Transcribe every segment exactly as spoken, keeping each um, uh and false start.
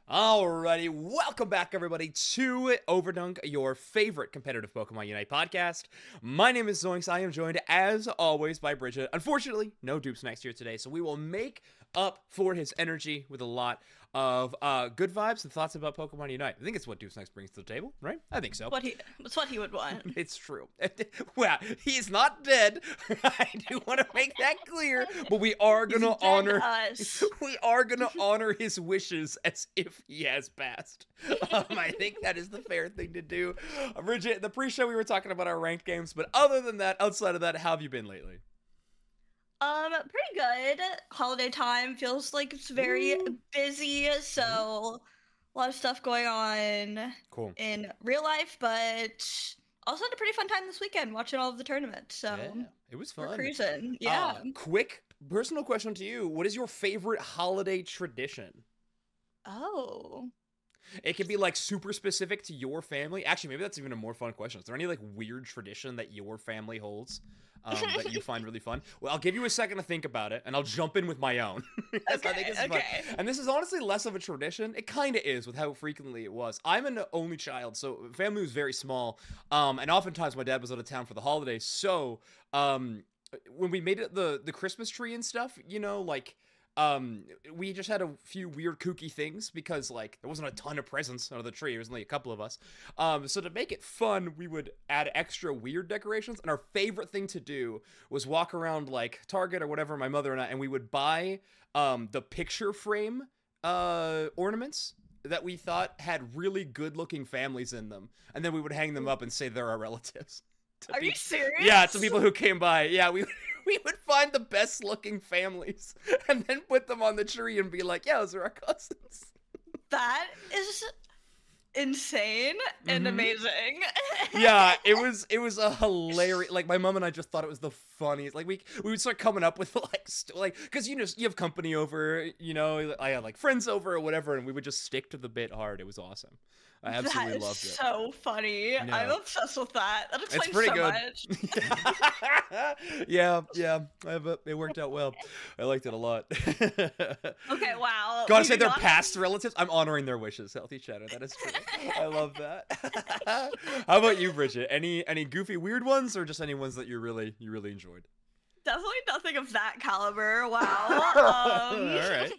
Alrighty, welcome back everybody to Overdunk, your favorite competitive Pokemon Unite podcast. My name is Zoinks. I am joined as always by Bridget. Unfortunately, no Dupes next year today, so we will make up for his energy with a lot of uh, good vibes and thoughts about Pokemon Unite. I think it's what Dupes Next brings to the table, right? I think so. What he, it's what he would want. It's true. Well, he's not dead. I do want to make that clear, but we are gonna honor us. we are gonna honor his wishes as if he has passed. Um, I think that is the fair thing to do. Uh, Bridget, the pre-show we were talking about our ranked games, but other than that, outside of that, how have you been lately? Um, pretty good. Holiday time feels like it's very Ooh. busy, so a lot of stuff going on Cool. in real life, but also had a pretty fun time this weekend watching all of the tournaments. So Yeah, it was we're fun. cruising. Yeah. Uh, quick personal question to you: what is your favorite holiday tradition? Oh. It can be like super specific to your family. Actually, maybe that's even a more fun question. Is there any like weird tradition that your family holds um, that you find really fun? Well, I'll give you a second to think about it, and I'll jump in with my own. Okay, I think it's fun. okay. And this is honestly less of a tradition. It kind of is with how frequently it was. I'm an only child, so family was very small, um, and oftentimes my dad was out of town for the holidays. So um, when we made it the the Christmas tree and stuff, you know, like. Um, we just had a few weird kooky things because like there wasn't a ton of presents under the tree. There was only a couple of us. Um, so to make it fun, we would add extra weird decorations. And our favorite thing to do was walk around like Target or whatever, my mother and I, and we would buy um the picture frame uh ornaments that we thought had really good looking families in them, and then we would hang them up and say they're our relatives. To Are pe- you serious? Yeah, to people who came by. Yeah, we we would find the best looking families and then put them on the tree and be like, yeah, those are our cousins. That is insane and Mhm. amazing. Yeah, it was it was a hilarious. Like my mom and I just thought it was the funniest. Like we we would start coming up with like st- like because you know you have company over, you know, I had like friends over or whatever, and we would just stick to the bit hard. It was awesome. I absolutely That is loved it. so funny. I'm Yeah. obsessed with that. That It's explains pretty so good. much. yeah, yeah, I have a- it worked out well. I liked it a lot. Okay, wow. Gotta We say did they're not- past relatives. I'm honoring their wishes. Healthy Shadow. That is true. I love that. How about you, Bridget? Any any goofy weird ones or just any ones that you really you really enjoyed? Definitely nothing of that caliber. Wow. Um, All right.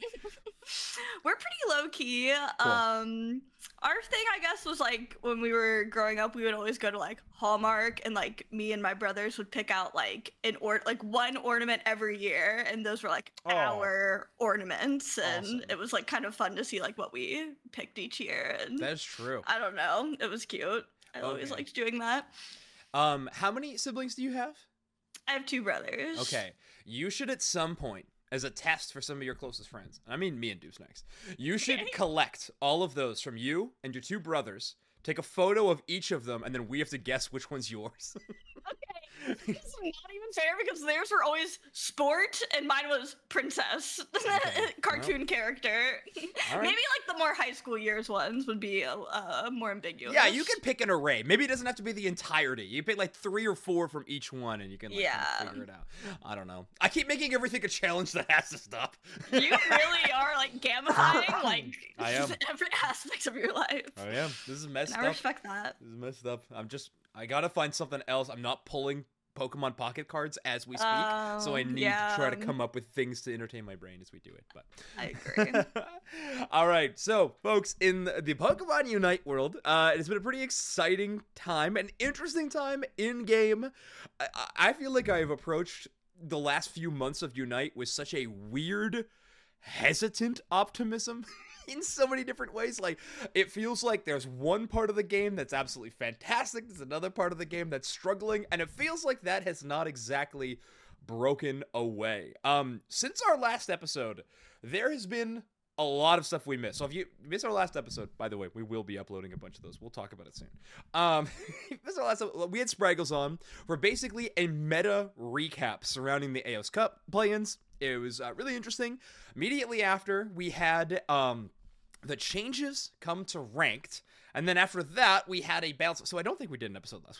We're pretty low key. Cool. Um, our thing, I guess, was like when we were growing up, we would always go to like Hallmark, and like me and my brothers would pick out like an or like one ornament every year, and those were like Oh. our ornaments, and Awesome. it was like kind of fun to see like what we picked each year. And That is true. I don't know, it was cute. I always Okay. liked doing that. Um, how many siblings do you have? I have two brothers. Okay, you should at some point, as a test for some of your closest friends, and I mean me and Deuce next, you should Okay. collect all of those from you and your two brothers, take a photo of each of them, and then we have to guess which one's yours. Okay, it's not even fair because theirs were always sport and mine was princess, Okay, cartoon character. All right. Maybe like the more high school years ones would be uh, uh, more ambiguous. Yeah, you can pick an array. Maybe it doesn't have to be the entirety. You pick like three or four from each one, and you can like, kind of Yeah. figure it out. I don't know. I keep making everything a challenge that has to stop. You really are like gamifying like I am. every aspect of your life. I am. This is messed And I up. respect that. This is messed up. I'm just. I gotta find something else. I'm not pulling Pokemon Pocket cards as we speak, so I Um, need to try to yeah. come up with things to entertain my brain as we do it. But I agree. all right, so folks, in the Pokemon Unite world, uh, it's been a pretty exciting time, an interesting time in game. I, I feel like I've approached the last few months of Unite with such a weird, hesitant optimism. In so many different ways. Like, it feels like there's one part of the game that's absolutely fantastic, there's another part of the game that's struggling, and it feels like that has not exactly broken away. Um, since our last episode, there has been a lot of stuff we missed. So if you missed our last episode, by the way, we will be uploading a bunch of those. We'll talk about it soon. Um, if you missed our last episode, we had Spraggles on for basically a meta recap surrounding the A O S Cup play-ins. It was uh, really interesting. Immediately after, we had um, the changes come to ranked, and then after that, we had a balance. So I don't think we did an episode last week.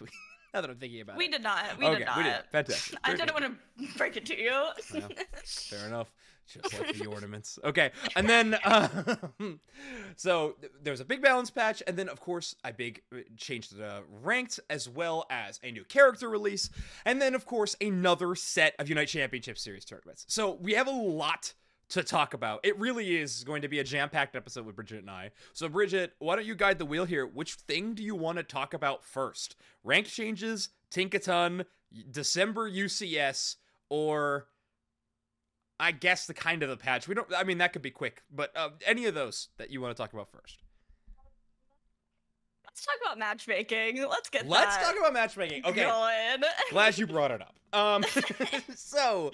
Now that I'm thinking about We it. did not. We okay, did not. we did. Fantastic. I Very didn't good. want to break it to you. Well, fair enough. Just like the ornaments. Okay, and then uh, so th- there's a big balance patch, and then of course a big uh, change to the ranked, as well as a new character release, and then of course another set of Unite Championship Series tournaments. So we have a lot to talk about. It really is going to be a jam-packed episode with Bridget and I. So Bridget, why don't you guide the wheel here? Which thing do you want to talk about first? Ranked changes, Tinkaton, December U C S, or I guess the kind of the patch. We don't. I mean, that could be quick, but uh, any of those that you want to talk about first. Let's talk about matchmaking. Let's get Let's that talk about matchmaking. Okay, going. glad you brought it up. Um, so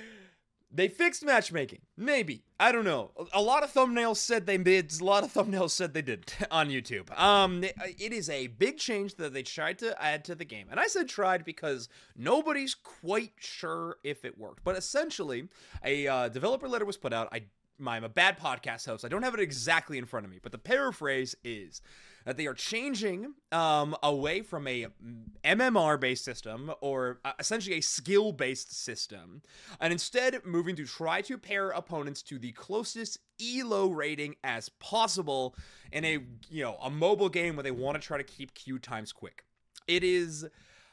they fixed matchmaking. Maybe, I don't know. A lot of thumbnails said they did. A lot of thumbnails said they did on YouTube. Um, it is a big change that they tried to add to the game, and I said tried because nobody's quite sure if it worked. But essentially, a uh, developer letter was put out. I I'm a bad podcast host. I don't have it exactly in front of me, but the paraphrase is that they are changing um, away from a M M R-based system, or uh, essentially a skill-based system, and instead moving to try to pair opponents to the closest E L O rating as possible in a, you know, a mobile game where they want to try to keep queue times quick. It is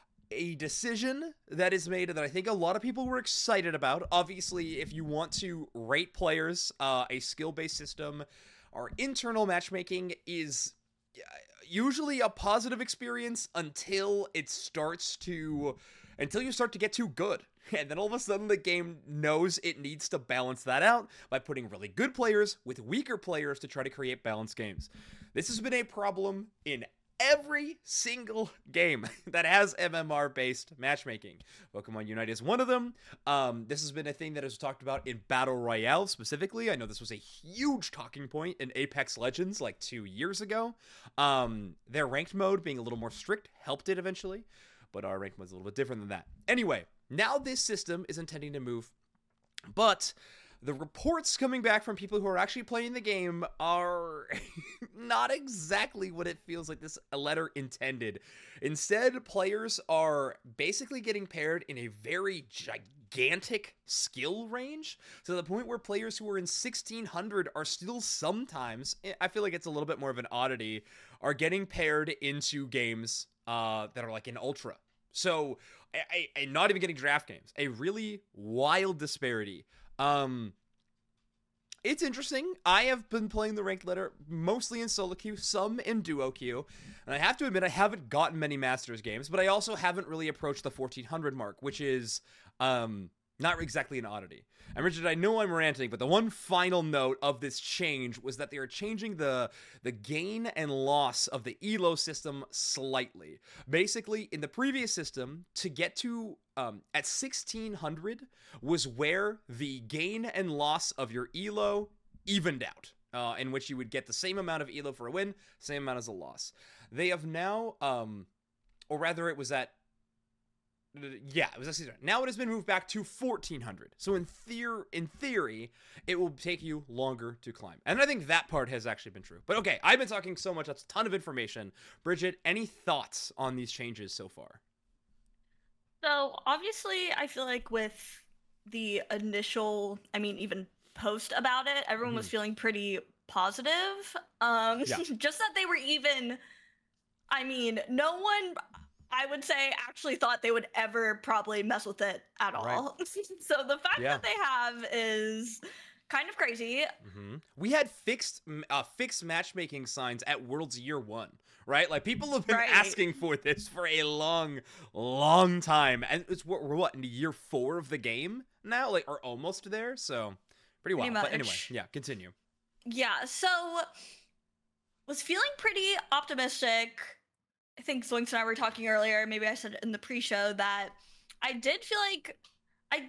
a decision that is made that I think a lot of people were excited about. Obviously, if you want to rate players, uh, a skill-based system or internal matchmaking is usually a positive experience until it starts to, until you start to get too good. And then all of a sudden the game knows it needs to balance that out by putting really good players with weaker players to try to create balanced games. This has been a problem in every single game that has M M R-based matchmaking. Pokemon Unite is one of them. Um, this has been a thing that is talked about in Battle Royale specifically. I know this was a huge talking point in Apex Legends like two years ago. Um, their ranked mode being a little more strict helped it eventually, but our ranked mode is a little bit different than that. Anyway, now this system is intending to move, but the reports coming back from people who are actually playing the game are not exactly what it feels like this letter intended. Instead, players are basically getting paired in a very gigantic skill range, to the point where players who are in sixteen hundred are still sometimes, I feel like it's a little bit more of an oddity, are getting paired into games uh, that are like in Ultra. So, and not even getting draft games. A really wild disparity. Um, it's interesting. I have been playing the ranked letter mostly in solo queue, some in duo queue, and I have to admit I haven't gotten many Masters games, but I also haven't really approached the fourteen hundred mark, which is um not exactly an oddity. And Richard, I know I'm ranting, but the one final note of this change was that they are changing the the gain and loss of the E L O system slightly. Basically, in the previous system, to get to um, at sixteen hundred was where the gain and loss of your E L O evened out, uh, in which you would get the same amount of E L O for a win, same amount as a loss. They have now, um, or rather, it was at Yeah, it was actually now it has been moved back to fourteen hundred. So in theor- in theory, it will take you longer to climb. And I think that part has actually been true. But okay, I've been talking so much, that's a ton of information. Bridget, any thoughts on these changes so far? So obviously, I feel like with the initial, I mean, even post about it, everyone mm-hmm. was feeling pretty positive. Um, yeah. Just that they were even, I mean, no one, I would say, actually thought they would ever probably mess with it at all. Right. So the fact yeah. that they have is kind of crazy. Mm-hmm. We had fixed uh, fixed matchmaking signs at Worlds Year One, right? Like, people have been right. asking for this for a long, long time, and it's what we're what in year four of the game now, like, or almost there. So pretty wild. Pretty but anyway, yeah, continue. Yeah. So was feeling pretty optimistic. I think Zoinks and I were talking earlier, maybe I said in the pre-show, that I did feel like I,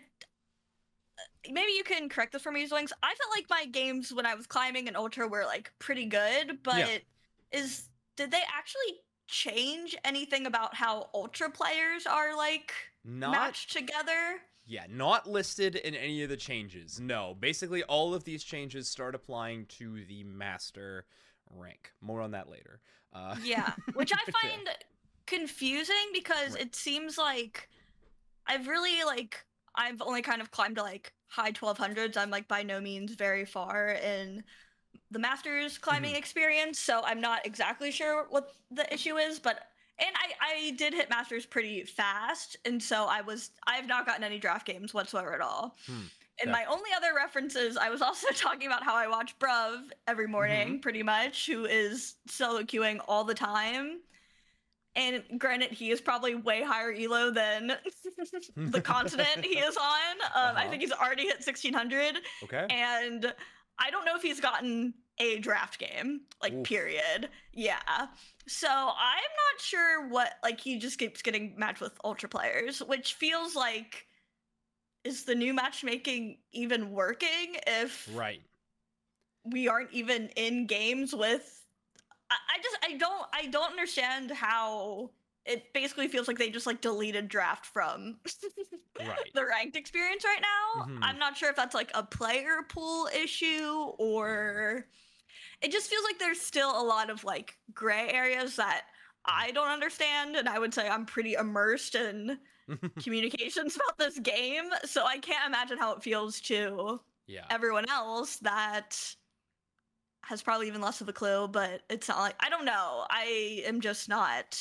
maybe you can correct this for me, Zoinks. I felt like my games when I was climbing in Ultra were like pretty good, but yeah. is, did they actually change anything about how Ultra players are like not, matched together? Yeah, not listed in any of the changes. No, basically all of these changes start applying to the Master rank. More on that later. Uh, yeah, which I find confusing because Right. it seems like I've really like I've only kind of climbed to like high twelve hundreds. I'm like by no means very far in the Masters climbing Mhm. experience, so I'm not exactly sure what the issue is, but and I I did hit Masters pretty fast, and so I was I have not gotten any draft games whatsoever at all. Hmm. And Okay. my only other references, I was also talking about how I watch Bruv every Mhm. morning, pretty much, who is solo queuing all the time. And granted, he is probably way higher elo than the continent he is on. Um, I Uh-huh. think he's already hit sixteen hundred, Okay. and I don't know if he's gotten a draft game, like, Oof. period. Yeah. So I'm not sure what, like, he just keeps getting matched with ultra players, which feels like, is the new matchmaking even working if Right. we aren't even in games with I, I just I don't I don't understand how it basically feels like they just like deleted draft from Right. the ranked experience right now. Mhm. I'm not sure if that's like a player pool issue or it just feels like there's still a lot of like gray areas that I don't understand, and I would say I'm pretty immersed in communications about this game, so I can't imagine how it feels to Yeah. everyone else that has probably even less of a clue, but it's not like I don't know. I am just not.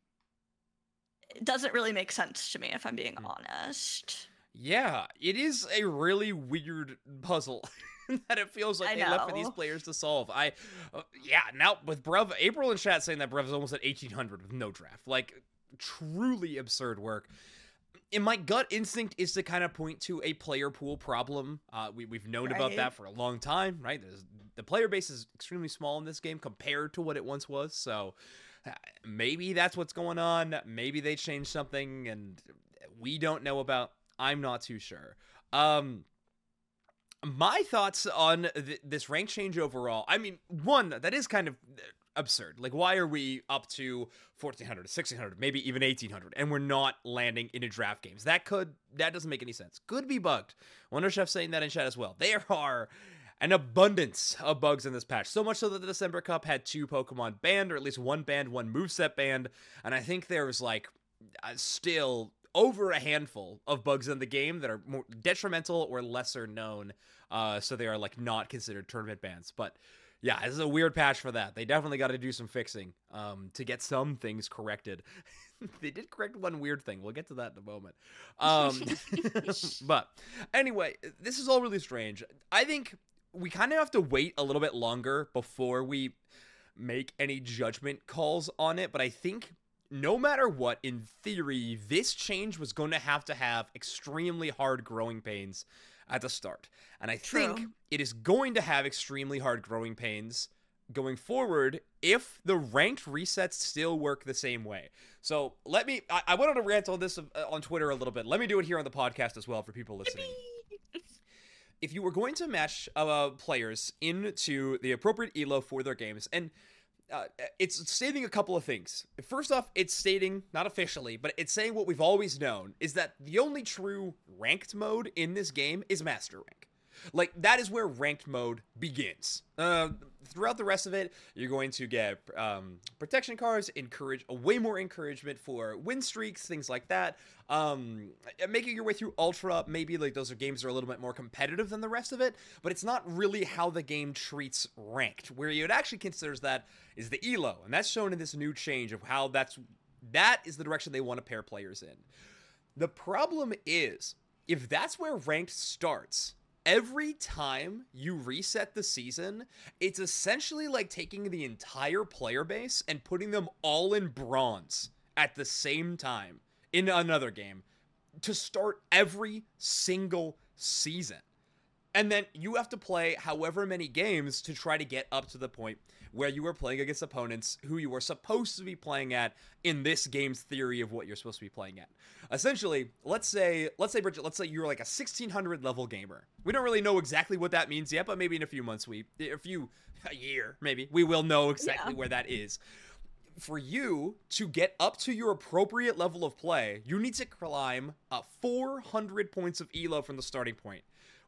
It doesn't really make sense to me if I'm being Hmm. honest. Yeah, it is a really weird puzzle that it feels like I they left for these know. players to solve. I, uh, yeah, now with Bruv, April in chat saying that Bruv is almost at eighteen hundred with no draft. Like, truly absurd work. And my gut instinct is to kind of point to a player pool problem. Uh, we, we've known about Right. that for a long time, right? There's, the player base is extremely small in this game compared to what it once was. So uh, maybe that's what's going on. Maybe they changed something and we don't know about. I'm not too sure. Um, my thoughts on th- this rank change overall. I mean, one, that is kind of absurd. Like, why are we up to fourteen hundred, sixteen hundred, maybe even eighteen hundred, and we're not landing into draft games? That could, that doesn't make any sense. Could be bugged. Wonder Chef saying that in chat as well. There are an abundance of bugs in this patch. So much so that the December Cup had two Pokemon banned, or at least one banned, one moveset banned, and I think there was like uh, still over a handful of bugs in the game that are more detrimental or lesser known, uh, so they are like not considered tournament bans. But yeah, this is a weird patch for that. They definitely got to do some fixing um, to get some things corrected. They did correct one weird thing. We'll get to that in a moment. Um, but anyway, this is all really strange. I think we kind of have to wait a little bit longer before we make any judgment calls on it. But I think no matter what, in theory, this change was going to have to have extremely hard growing pains at the start. And I think True. it is going to have extremely hard growing pains going forward if the ranked resets still work the same way. So let me, I, I went on a rant on this uh, on Twitter a little bit. Let me do it here on the podcast as well for people listening. If you were going to match uh, players into the appropriate elo for their games, and Uh, it's stating a couple of things. First off, it's stating, not officially, but it's saying what we've always known, is that the only true ranked mode in this game is Master Rank. Like, that is where ranked mode begins. Uh, throughout the rest of it, you're going to get um, protection cards, encourage way more encouragement for win streaks, things like that. Um, making your way through Ultra, maybe like those are games that are a little bit more competitive than the rest of it, but it's not really how the game treats ranked. Where it actually considers that is the elo, and that's shown in this new change of how that's that is the direction they want to pair players in. The problem is, if that's where ranked starts, every time you reset the season, it's essentially like taking the entire player base and putting them all in bronze at the same time in another game to start every single season. And then you have to play however many games to try to get up to the point where you are playing against opponents who you are supposed to be playing at in this game's theory of what you're supposed to be playing at. Essentially, let's say, let's say, Bridget, let's say you're like a sixteen hundred level gamer. We don't really know exactly what that means yet, but maybe in a few months, we, a few, a year, maybe, we will know exactly Yeah. where that is. For you to get up to your appropriate level of play, you need to climb uh, four hundred points of elo from the starting point,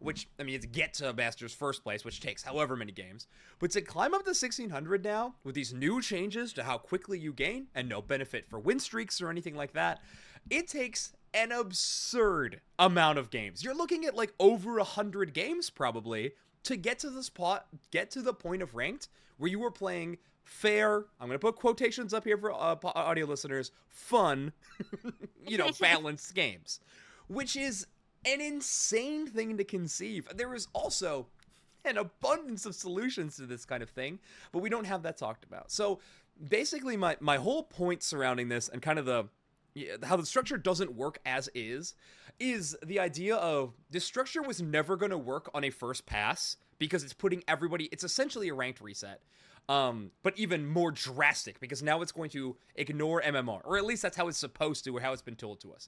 which, I mean, it's get to Masters first place, which takes however many games. But to climb up to sixteen hundred now, with these new changes to how quickly you gain, and no benefit for win streaks or anything like that, it takes an absurd amount of games. You're looking at like over a hundred games probably to get to the spot, get to the point of ranked where you were playing fair, I'm going to put quotations up here for uh, audio listeners, fun, you know, balanced games, which is an insane thing to conceive. There is also an abundance of solutions to this kind of thing, but we don't have that talked about. So basically my, my whole point surrounding this and kind of the how the structure doesn't work as is, is the idea of this structure was never going to work on a first pass because it's putting everybody, it's essentially a ranked reset. Um, but even more drastic because now it's going to ignore M M R, or at least that's how it's supposed to, or how it's been told to us.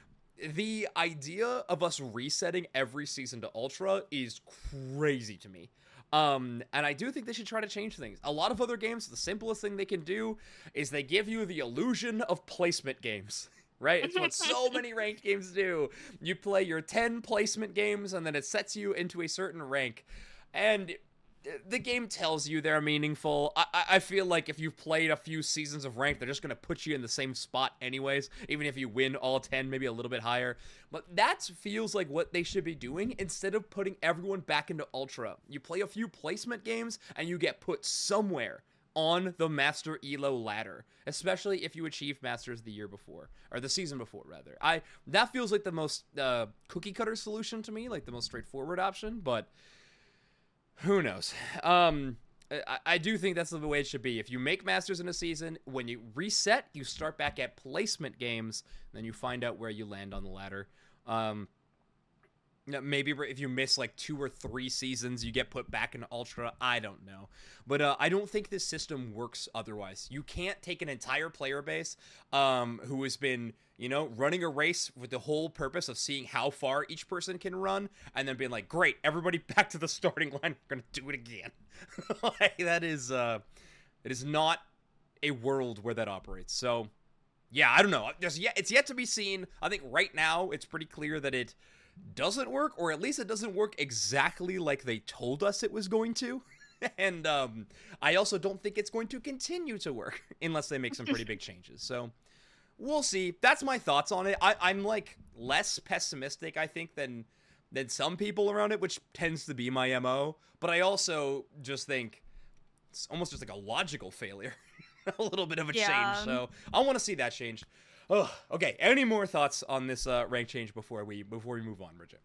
The idea of us resetting every season to Ultra is crazy to me. Um, and I do think they should try to change things. A lot of other games, the simplest thing they can do is they give you the illusion of placement games, right? It's what so many ranked games do. You play your ten placement games and then it sets you into a certain rank. And the game tells you they're meaningful. I, I feel like if you've played a few seasons of ranked, they're just going to put you in the same spot anyways, even if you win all ten, maybe a little bit higher. But that feels like what they should be doing instead of putting everyone back into Ultra. You play a few placement games and you get put somewhere on the Master Elo ladder, especially if you achieve Masters the year before, or the season before, rather. I That feels like the most uh, cookie-cutter solution to me, like the most straightforward option, but who knows? Um, I, I do think that's the way it should be. If you make Masters in a season, when you reset, you start back at placement games, then you find out where you land on the ladder. Um, maybe if you miss like two or three seasons, you get put back in Ultra. I don't know. But uh, I don't think this system works otherwise. You can't take an entire player base um, who has been, you know, running a race with the whole purpose of seeing how far each person can run, and then being like, great, everybody back to the starting line, we're gonna do it again. Like, that is, uh, it is not a world where that operates. So, yeah, I don't know. Just, yeah, it's yet to be seen. I think right now, it's pretty clear that it doesn't work, or at least it doesn't work exactly like they told us it was going to. And, um, I also don't think it's going to continue to work, unless they make some pretty big changes. So, we'll see. That's my thoughts on it. I, I'm, like, less pessimistic, I think, than than some people around it, which tends to be my M O. But I also just think it's almost just like a logical failure. A little bit of a Yeah. change. So I want to see that change. Oh, okay. Any more thoughts on this uh, rank change before we before we move on, Bridget?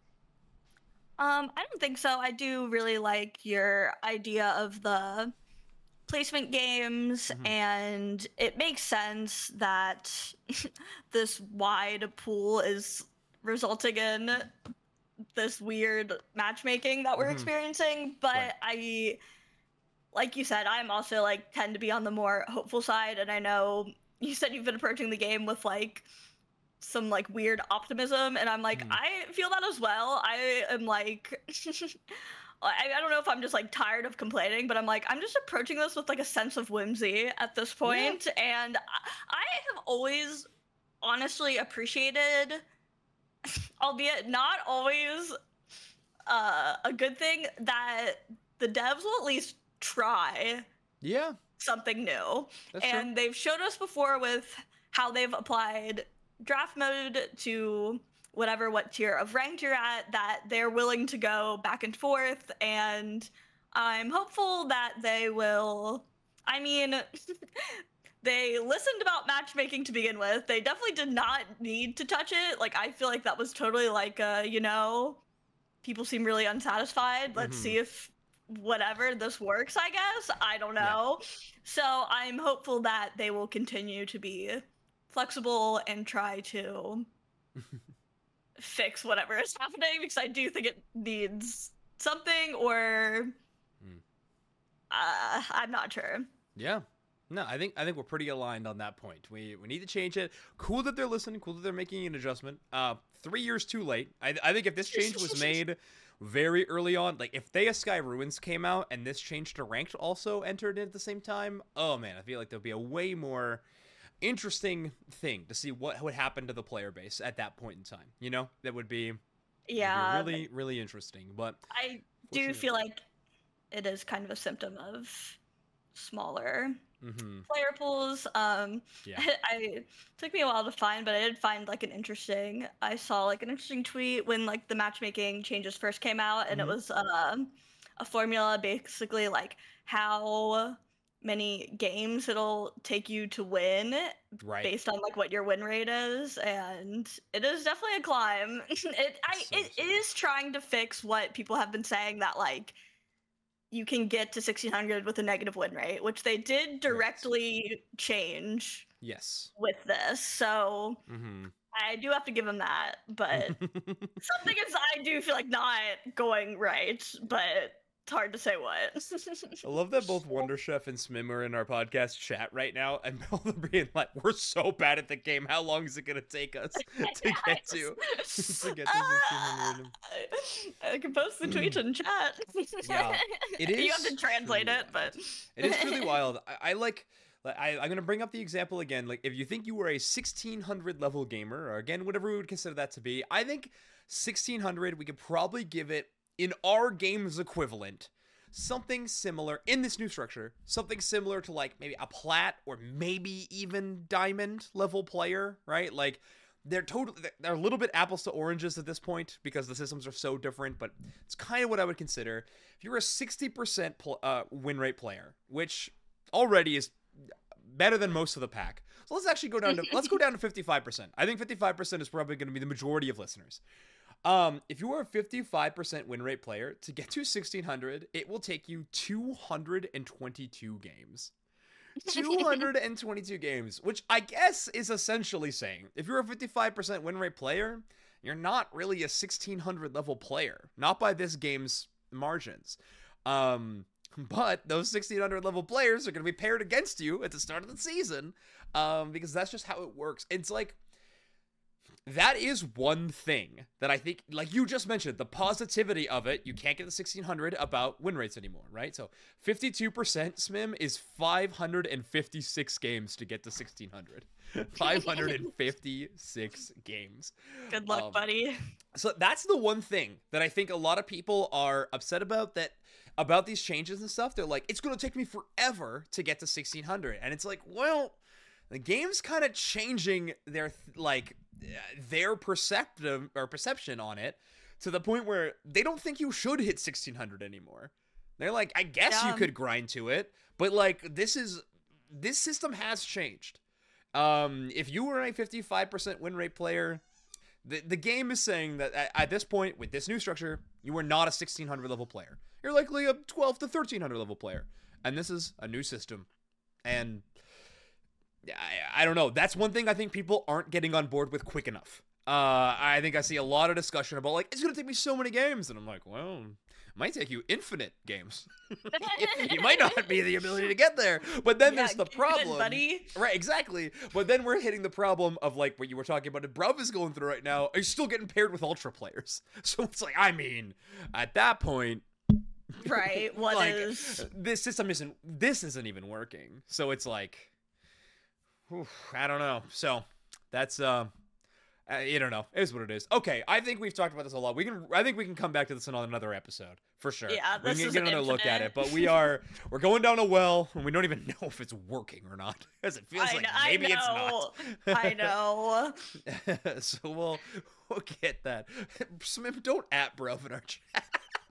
Um, I don't think so. I do really like your idea of the placement games, Mhm. and it makes sense that this wide pool is resulting in this weird matchmaking that we're Mhm. experiencing. But Right. I, like you said, I'm also like tend to be on the more hopeful side, and I know you said you've been approaching the game with like some like weird optimism, and I'm like, Mhm. I feel that as well. I am like I, I don't know if I'm just like tired of complaining, but I'm like, I'm just approaching this with like a sense of whimsy at this point. And I, I have always honestly appreciated, albeit not always uh, a good thing, that the devs will at least try Yeah, something new. that's And true. they've showed us before with how they've applied draft mode to whatever what tier of ranked you're at, that they're willing to go back and forth, and I'm hopeful that they will. I mean, they listened about matchmaking to begin with. They definitely did not need to touch it. Like, I feel like that was totally like, uh, you know, people seem really unsatisfied. Let's Mhm. see if whatever this works, I guess. I don't Yeah. know. So I'm hopeful that they will continue to be flexible and try to fix whatever is happening, because I do think it needs something, or Mm. uh, I'm not sure. Yeah. No, I think I think we're pretty aligned on that point. We we need to change it. Cool that they're listening. Cool that they're making an adjustment. Uh, three years too late. I I think if this change was made very early on, like if Theia Sky Ruins came out and this change to ranked also entered in at the same time, oh man, I feel like there'd be a way more interesting thing to see what would happen to the player base at that point in time. You know, that would be It'll be Yeah, really, really interesting. But I do feel like it is kind of a symptom of smaller mm-hmm. player pools. Um, Yeah. I it took me a while to find, but I did find like an interesting. I saw like an interesting tweet when like the matchmaking changes first came out, and Mm-hmm. it was um a formula basically like how many games it'll take you to win Right. based on like what your win rate is, and it is definitely a climb. it I So, it, so. it is trying to fix what people have been saying, that like you can get to sixteen hundred with a negative win rate, which they did directly right. change. Yes. With this, so mm-hmm. I do have to give them that, but something is I do feel like not going right, but it's hard to say what. I love that both Wonder Chef and Smim are in our podcast chat right now, and both are being like, "We're so bad at the game. How long is it gonna take us to get to to get to sixteen hundred?" I can post the tweet in chat. Yeah, it is. You have to translate it, but it is really wild. I, I like. I, I'm gonna bring up the example again. Like, if you think you were a sixteen hundred level gamer, or again, whatever we would consider that to be, I think sixteen hundred, we could probably give it, in our game's equivalent, something similar in this new structure, something similar to like maybe a plat or maybe even diamond level player, right? Like, they're totally, they're a little bit apples to oranges at this point because the systems are so different, but it's kind of what I would consider. If you're a sixty percent pl- uh, win rate player, which already is better than most of the pack. So let's actually go down to, let's go down to fifty-five percent. I think fifty-five percent is probably going to be the majority of listeners. Um, if you are a fifty-five percent win rate player, to get to sixteen hundred, it will take you two hundred twenty-two games. two hundred twenty-two games, which I guess is essentially saying, if you're a fifty-five percent win rate player, you're not really a sixteen hundred level player. Not by this game's margins. Um, but those sixteen hundred level players are going to be paired against you at the start of the season, um, because that's just how it works. It's like, that is one thing that I think, like you just mentioned, the positivity of it. You can't get the sixteen hundred about win rates anymore, right? So fifty-two percent Smim is five hundred fifty-six games to get to sixteen hundred. five hundred fifty-six games. Good luck, um, buddy. So that's the one thing that I think a lot of people are upset about, that about these changes and stuff. They're like, it's going to take me forever to get to sixteen hundred. And it's like, well, the game's kind of changing their, like, their perceptive or perception on it to the point where they don't think you should hit sixteen hundred anymore. They're like, I guess yeah. you could grind to it, but like, this is, this system has changed. Um, if you were a fifty-five percent win rate player, the, the game is saying that at, at this point, with this new structure, you are not a sixteen hundred level player. You're likely a twelve to thirteen hundred level player. And this is a new system. And I, I don't know. That's one thing I think people aren't getting on board with quick enough. Uh, I think I see a lot of discussion about, like, it's going to take me so many games. And I'm like, well, it might take you infinite games. You might not be the ability to get there. But then yeah, there's the problem. Buddy. Right, exactly. But then we're hitting the problem of, like, what you were talking about, Bruv is going through right now. Are you still getting paired with Ultra players? So it's like, I mean, at that point, right, what like, is... this system isn't, this isn't even working. So it's like, whew, I don't know. So that's, uh, uh, you don't know. It is what it is. Okay, I think we've talked about this a lot. We can, I think we can come back to this on another episode for sure. Yeah, this we can is get another infinite. look at it. But we are, we're going down a well, and we don't even know if it's working or not, because it feels I like know, maybe I know. it's not. I know. So we'll, we'll get that. Smim, don't at Bruv in our chat.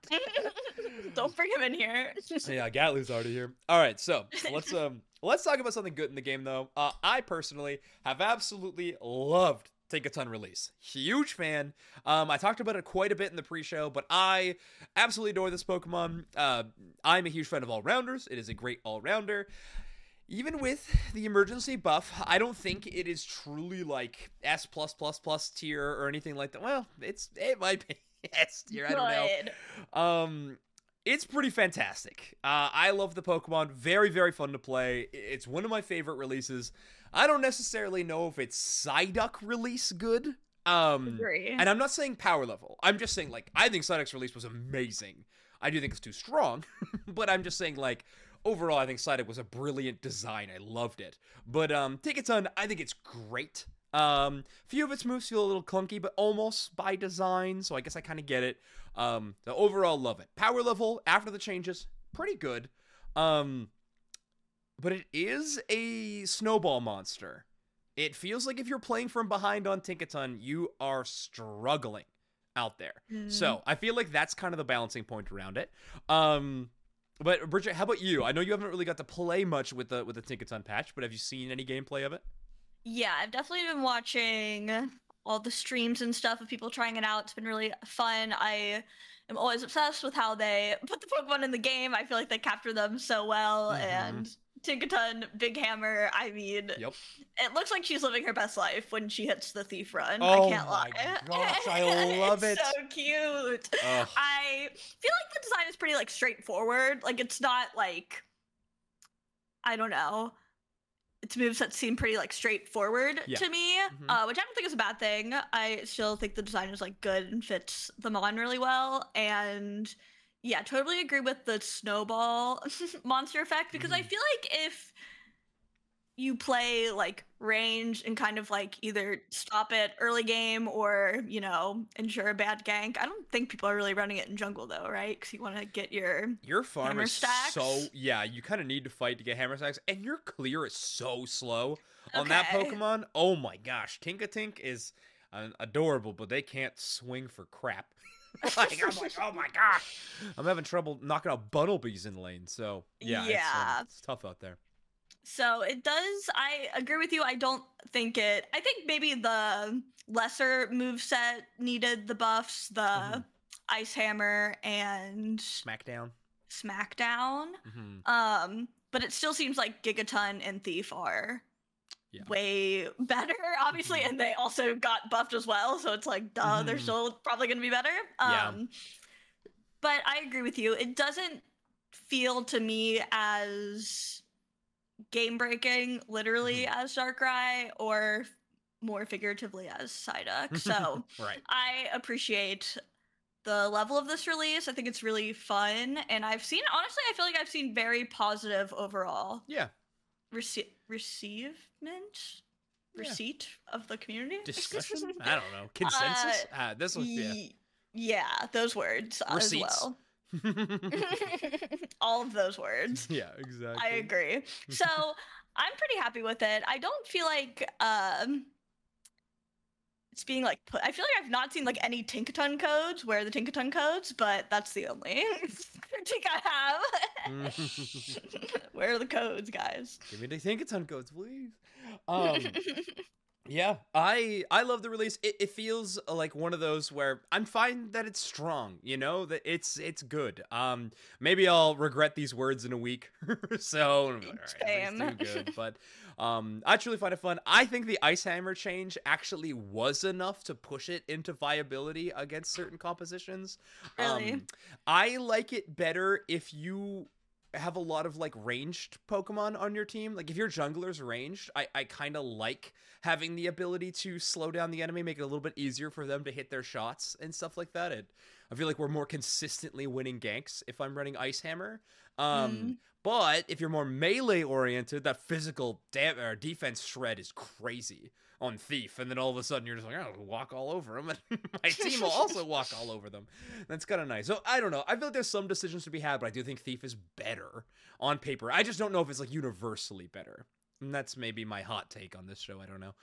Don't bring him in here. Yeah, Gatlu's already here. All right, so let's um let's talk about something good in the game though. Uh, I personally have absolutely loved Take a Ton release. Huge fan. Um, I talked about it quite a bit in the pre-show, but I absolutely adore this Pokemon. Uh, I'm a huge fan of all-rounders. It is a great all-rounder. Even with the emergency buff, I don't think it is truly like S plus plus plus tier or anything like that. Well, it's it might be S tier. I don't know. Um, it's pretty fantastic. Uh, I love the Pokemon. Very, very fun to play. It's one of my favorite releases. I don't necessarily know if it's Psyduck release good. Um, Agree. And I'm not saying power level. I'm just saying, like, I think Psyduck's release was amazing. I do think it's too strong, but I'm just saying, like, overall, I think Psyduck was a brilliant design. I loved it. But um, Take a Ton, I think it's great. Um, few of its moves feel a little clunky, but almost by design, so I guess I kind of get it. Um, so overall, love it. Power level after the changes, pretty good. Um, but it is a snowball monster. It feels like if you're playing from behind on Tinkaton, you are struggling out there. Mm. So I feel like that's kind of the balancing point around it. Um, but Bridget, how about you? I know you haven't really got to play much with the with the Tinkaton patch, but have you seen any gameplay of it? Yeah, I've definitely been watching all the streams and stuff of people trying it out. It's been really fun. I am always obsessed with how they put the Pokemon in the game. I feel like they capture them so well. Mhm. And Tinkaton, Big Hammer, I mean, Yep. it looks like she's living her best life when she hits the thief run. Oh I can't my lie. gosh, I love It's it. so cute. Ugh. I feel like the design is pretty like straightforward. Like it's not like, I don't know. Its moveset seem pretty like straightforward Yeah. to me, Mhm. uh, which I don't think is a bad thing. I still think the design is like good and fits them on really well. And yeah, totally agree with the snowball monster effect because I Mhm. feel like if you play like range and kind of like either stop it early game or, you know, ensure a bad gank. I don't think people are really running it in jungle though, right? Because you want to get your Your farm hammer is stacks? so yeah. You kind of need to fight to get hammer stacks, and your clear is so slow on that Okay. Pokemon. Oh my gosh, Tinkatink is uh, adorable, but they can't swing for crap. like I'm like, oh my gosh, I'm having trouble knocking out Bunnelbees in lane. So yeah, It's, Yeah. um, it's tough out there. So it does. I agree with you. I don't think it. I think maybe the lesser moveset needed the buffs, the Mhm. Ice Hammer and Smackdown. Smackdown. Mm-hmm. Um, but it still seems like Gigaton and Thief are Yeah. way better, obviously, Mhm. and they also got buffed as well. So it's like, duh, they're Mhm. still probably gonna be better. Yeah. Um, but I agree with you. It doesn't feel to me as game breaking, literally Mm-hmm. as Darkrai, or more figuratively as Psyduck. So right. I appreciate the level of this release. I think it's really fun, and I've seen honestly, I feel like I've seen very positive overall Yeah. rece- receivement Yeah. receipt of the community. Discussion. I don't know. Consensus. Uh, Uh, this was yeah. Ye- yeah, those words uh, as Receipts. well. All of those words. yeah. Exactly. I agree. So I'm pretty happy with it. I don't feel like um it's being like put. I feel like I've not seen like any Tinkaton codes. Where are the Tinkaton codes? But that's the only critique I have. Where are the codes, guys? Give me the Tinkaton codes, please. Um. Yeah, I I love the release. It, it feels like one of those where I'm fine that it's strong, you know, that it's it's good. Um, maybe I'll regret these words in a week, so I'm like, all right, Same. it's too good. But um, I truly find it fun. I think the Ice Hammer change actually was enough to push it into viability against certain compositions. Really? Um, I like it better if you have a lot of like ranged Pokemon on your team. Like if your jungler's ranged, I, I kind of like having the ability to slow down the enemy, make it a little bit easier for them to hit their shots and stuff like that. It, I feel like we're more consistently winning ganks if I'm running Ice Hammer. Um, Mm. But if you're more melee oriented, that physical dam- or defense shred is crazy on Thief, and then all of a sudden you're just like, oh, walk all over them, and my team will also walk all over them. That's kind of nice. So I don't know. I feel like there's some decisions to be had, but I do think Thief is better on paper. I just don't know if it's like universally better. And that's maybe my hot take on this show. I don't know.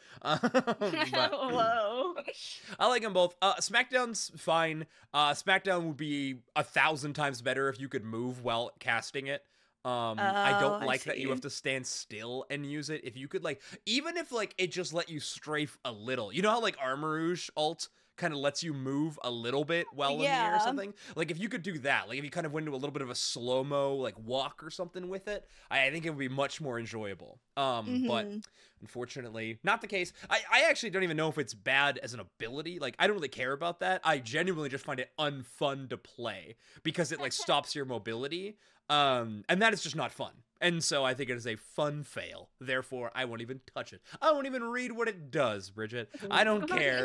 Um, but Whoa. I like them both. Uh, SmackDown's fine. Uh, SmackDown would be a thousand times better if you could move while casting it. Um, I Oh, don't I like that you see. have to stand still and use it. If you could, like, even if, like, it just let you strafe a little. You know how, like, Armarouge ult kind of lets you move a little bit while in the air or Yeah. something? Like, if you could do that, like, if you kind of went into a little bit of a slow-mo, like, walk or something with it, I, I think it would be much more enjoyable. Um, but Mhm. unfortunately, not the case. I, I actually don't even know if it's bad as an ability. Like, I don't really care about that. I genuinely just find it unfun to play because it, like, stops your mobility. Um, and that is just not fun. And so I think it is a fun fail. Therefore, I won't even touch it. I won't even read what it does, Bridget. I don't care.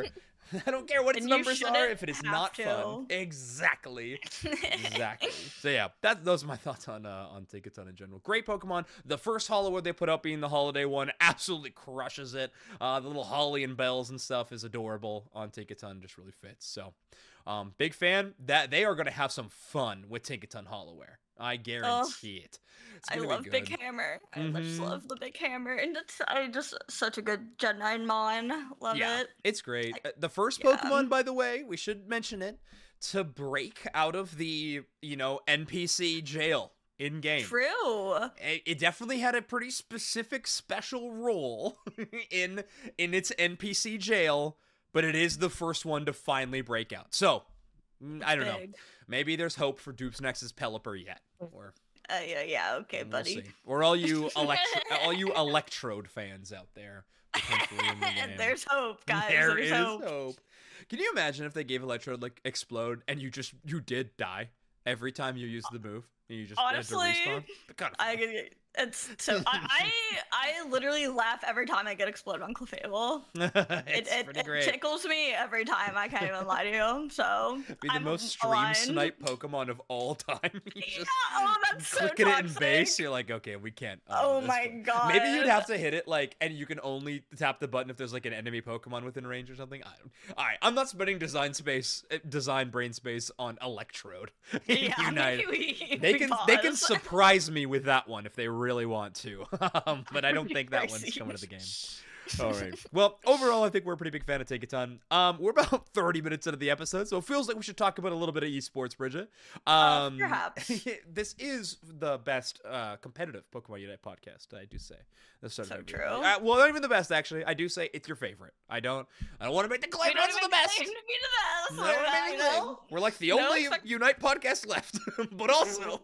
I don't care what its And you numbers are shouldn't if it is have not to. fun. Exactly. Exactly. So yeah, that those are my thoughts on uh, on Tinkaton in general. Great Pokemon. The first Holo they put up being the holiday one absolutely crushes it. Uh, the little holly and bells and stuff is adorable on Tinkaton. Just really fits. So, um, big fan. That they are gonna have some fun with Tinkaton Holoware. I guarantee it. It's I gonna love be good. Big Hammer. I Mhm. just love the Big Hammer, and it's I just such a good Gen nine Mon. Love Yeah, it. it's great. Like, Uh, the first yeah. Pokemon, by the way, we should mention it, to break out of the, you know, N P C jail in game. True. It, it definitely had a pretty specific special role in in its N P C jail, but it is the first one to finally break out. So, mm, I don't know. Big. Maybe there's hope for Dupes Nexus Pelipper yet, or Uh, yeah, yeah, okay, we'll buddy. see. Or all you electro all you Electrode fans out there. potentially in the game. There's hope, guys. There There's is hope. hope. Can you imagine if they gave Electrode like explode and you just you did die every time you used the move and you just Honestly, had to respawn? But kind of I get it's so I, I I literally laugh every time I get exploded on Clefable. it's it, it, pretty it great. tickles me every time. I can't even lie to you. So Be the I'm most stream aligned. snipe Pokemon of all time. You Yeah, just oh, that's so clicking it in toxic. base, you're like, okay, we can't. um, Oh this my one. god. Maybe you'd have to hit it like, and you can only tap the button if there's like an enemy Pokemon within range or something. I don't. All right, I'm not spending design space, uh, design brain space on Electrode. in Yeah, Unite. maybe we, They we can they can pause. surprise me with that one if they really want to, um, but I don't think that one's Crazy. coming to the game. All right. Well, overall, I think we're a pretty big fan of Tinkaton. Um, we're about thirty minutes into the episode, so it feels like we should talk about a little bit of esports, Bridget. Um, perhaps. this is the best uh, competitive Pokemon Unite podcast, I do say. That's sort of So every- true. Uh, well, not even the best, actually. I do say it's your favorite. I don't. I don't want to make the We claim don't it's the even best. claim to be the best. No, we're, We're making not, the you claim. know? We're like the No only expect- Unite podcast left, but also.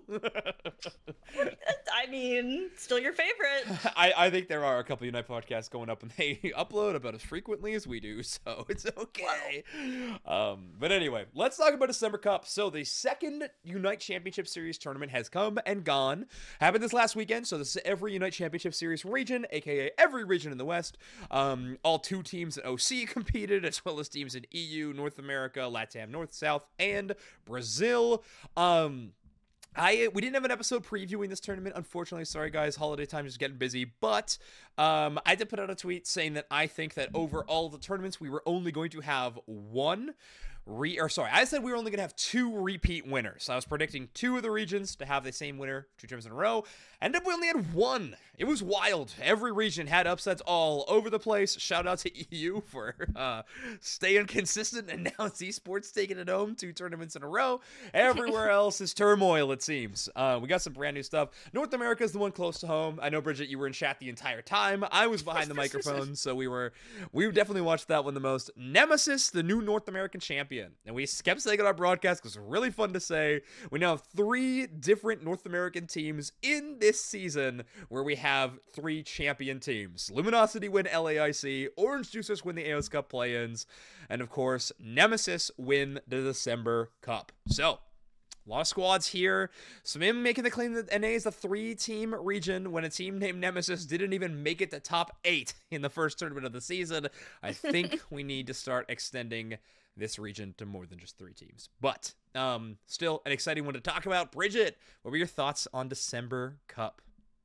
I mean, still your favorite. I, I think there are a couple Unite podcasts going up and they upload about as frequently as we do, so it's okay. Um, but anyway, let's talk about December Cup. So the second Unite Championship Series tournament has come and gone. Happened this last weekend, so this is every Unite Championship Series region, aka every region in the West. Um, all two teams in O C competed, as well as teams in E U, North America, LATAM, North, South, and Brazil. Um... I we didn't have an episode previewing this tournament, unfortunately. Sorry, guys. Holiday time is getting busy. But um, I did put out a tweet saying that I think that over all of the tournaments, we were only going to have one re or sorry, I said we were only going to have two repeat winners. I was predicting two of the regions to have the same winner two times in a row. Ended up we only had one. It was wild. Every region had upsets all over the place. Shout out to E U for uh, staying consistent, and now it's esports taking it home two tournaments in a row. Everywhere else is turmoil, it seems. Uh, we got some brand new stuff. North America is the one close to home. I know, Bridget, you were in chat the entire time. I was behind the microphone, so we were we definitely watched that one the most. Nemesis, the new North American champion, and we kept saying it on our broadcast because it's really fun to say. We now have three different North American teams in this season where we have three champion teams. Luminosity win L A I C, Orange Juicers win the A O S Cup play-ins, and of course, Nemesis win the December Cup. So, a lot of squads here. Some of them making the claim that N A is a three-team region when a team named Nemesis didn't even make it to top eight in the first tournament of the season. I think we need to start extending this region to more than just three teams. But um, still an exciting one to talk about. Bridget, what were your thoughts on December Cup?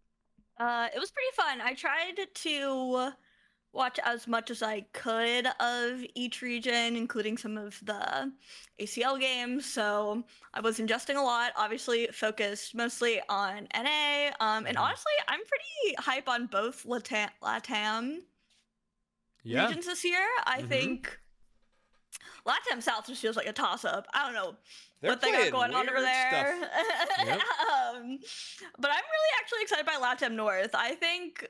Uh, it was pretty fun. I tried to watch as much as I could of each region, including some of the A C L games. So I was ingesting a lot. Obviously, focused mostly on N A. Um, and Mhm. honestly, I'm pretty hype on both Latam, LATAM Yeah. regions this year. I Mhm. think LATAM South just feels like a toss-up. I don't know They're what they got playing going on over weird there. stuff. Yep. um, but I'm really actually excited by LATAM North. I think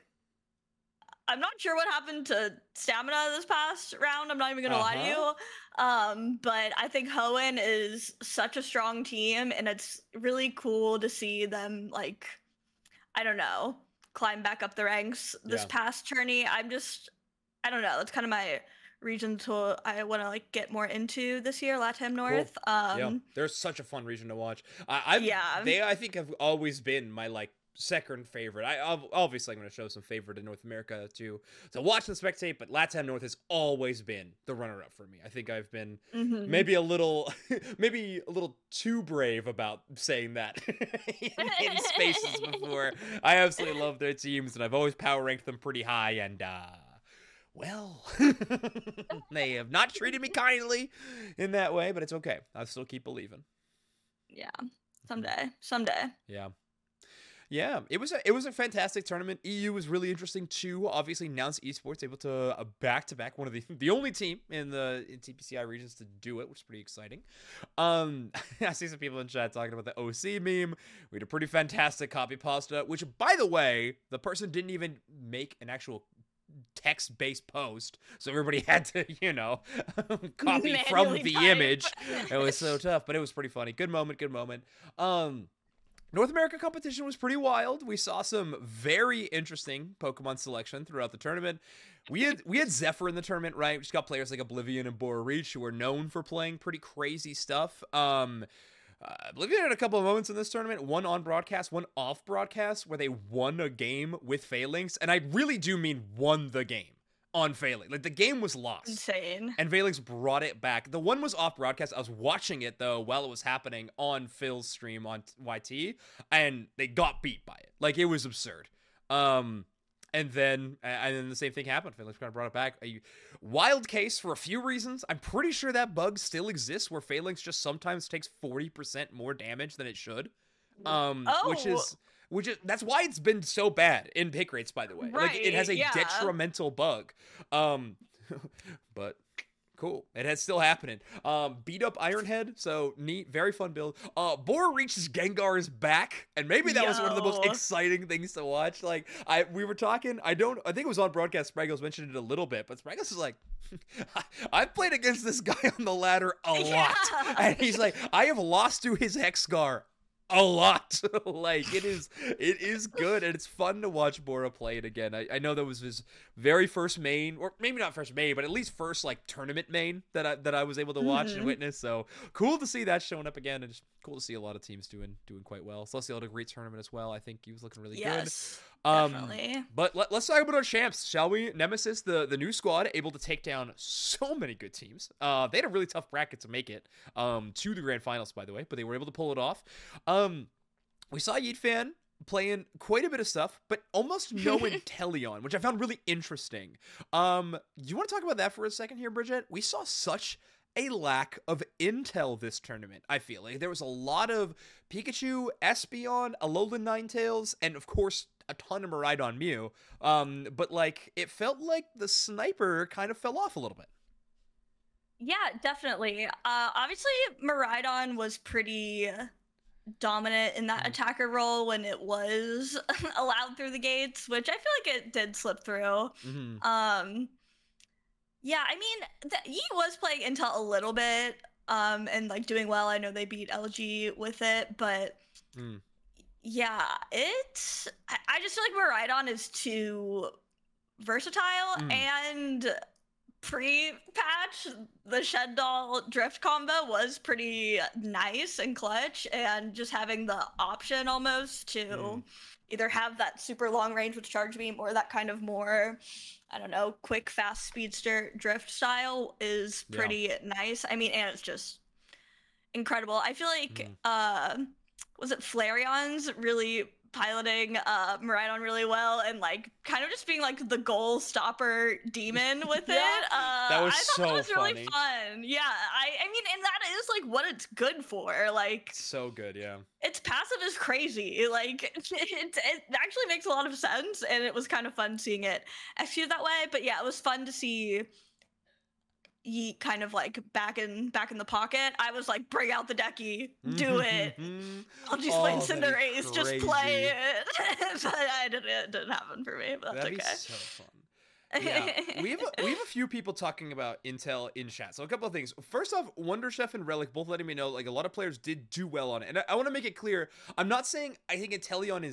I'm not sure what happened to Stamina this past round. I'm not even gonna lie to Uh-huh. you. Um, but I think Hoenn is such a strong team, and it's really cool to see them like, I don't know, climb back up the ranks this Yeah. past journey. I'm just, I don't know. That's kind of my region to I want to like get more into this year, LATAM North. Um, Yeah, they're such a fun region to watch. I, I've, Yeah. they I think have always been my like second favorite. I ob- obviously I'm going to show some favor to North America to to watch and spectate, but LATAM North has always been the runner-up for me. I think I've been Mhm. maybe a little maybe a little too brave about saying that in, in spaces before. I absolutely love their teams, and I've always power ranked them pretty high, and uh well, they have not treated me kindly in that way, but it's okay. I'll still keep believing. Yeah, someday, someday. Yeah. Yeah, it was a it was a fantastic tournament. E U was really interesting too. Obviously, Nouns Esports able to uh, back to back one of the the only team in the in T P C I regions to do it, which is pretty exciting. Um, I see some people in chat talking about the O C meme. We had a pretty fantastic copy pasta, which, by the way, the person didn't even make an actual text-based post, so everybody had to, you know, copy Manually from the type. image. It was so tough, but it was pretty funny. Good moment, good moment. Um. North America competition was pretty wild. We saw some very interesting Pokemon selection throughout the tournament. We had we had Zephyr in the tournament, right? We just got players like Oblivion and Bora Reach who are known for playing pretty crazy stuff. Um, uh, Oblivion had a couple of moments in this tournament, one on broadcast, one off broadcast, where they won a game with Phalanx, and I really do mean won the game on Phalanx. Like, the game was lost. Insane. And Phalanx brought it back. The one was off broadcast. I was watching it, though, while it was happening on Phil's stream on Y T, and they got beat by it. Like, it was absurd. Um, and then and then the same thing happened. Phalanx kind of brought it back. A wild case for a few reasons. I'm pretty sure that bug still exists, where Phalanx just sometimes takes forty percent more damage than it should. Um, Oh. which is... Which is, that's why it's been so bad in pick rates, by the way. Like, it has a Right, yeah. detrimental bug. Um, but cool. It has still happening. Um, beat up Ironhead, so neat, very fun build. Uh, Bora Reach's Gengar is back, and maybe that was one of the most Yo. exciting things to watch. Like, I we were talking, I don't, I think it was on broadcast, Spraggles mentioned it a little bit, but Spraggles is like, I've played against this guy on the ladder a lot. Yeah. And he's like, I have lost to his Hexgar a lot. Like, it is it is good, and it's fun to watch Bora play it again. I, I know that was his very first main, or maybe not first main, but at least first like tournament main that I that I was able to watch Mhm. and witness. So cool to see that showing up again, and just cool to see a lot of teams doing doing quite well. Celestial had a great tournament as well. I think he was looking really Yes, good. Um, definitely. But let, let's talk about our champs, shall we? Nemesis, the, the new squad, able to take down so many good teams. Uh, they had a really tough bracket to make it um, to the grand finals, by the way, but they were able to pull it off. Um, we saw Yeet Fan playing quite a bit of stuff, but almost no Inteleon, which I found really interesting. Um, you want to talk about that for a second here, Bridget? We saw such a lack of intel this tournament, I feel. Like, there was a lot of Pikachu, Espeon, Alolan Ninetales, and of course a ton of Miraidon Mew. Um, but like, it felt like the sniper kind of fell off a little bit. Yeah, definitely. Uh, obviously, Miraidon was pretty dominant in that Mhm. attacker role when it was allowed through the gates, which I feel like it did slip through. Mm-hmm. Um, yeah, I mean, th- he was playing Intel a little bit, um, and like doing well. I know they beat L G with it, but Mm. yeah, it's. I, I just feel like Miraidon is too versatile, Mm. and pre-patch, the Shed Doll Drift combo was pretty nice and clutch, and just having the option almost to Mm. either have that super long range with Charge Beam or that kind of more, I don't know, quick, fast speedster drift style is Yeah. pretty nice. I mean, and it's just incredible. I feel like, Mhm. uh, was it Flareon's really piloting uh Miraidon really well, and like kind of just being like the goal stopper demon with Yeah. it. Uh, That was I thought so that was really funny. fun. Yeah, I I mean, and that is like what it's good for. Like, So good, yeah. its passive is crazy. Like, it, it actually makes a lot of sense, and it was kind of fun seeing it executed that way. But yeah, it was fun to see Yeet kind of like back in back in the pocket. I was like, bring out the decky, do it. I'll just play Oh, Cinderace, that'd just be play it. But I didn't, it didn't happen for me, but that's That'd okay. be so fun. Yeah, we have a, we have a few people talking about Intel in chat. So a couple of things. First off, Wonder Chef and Relic both letting me know like a lot of players did do well on it, and I, I want to make it clear. I'm not saying I think Inteleon is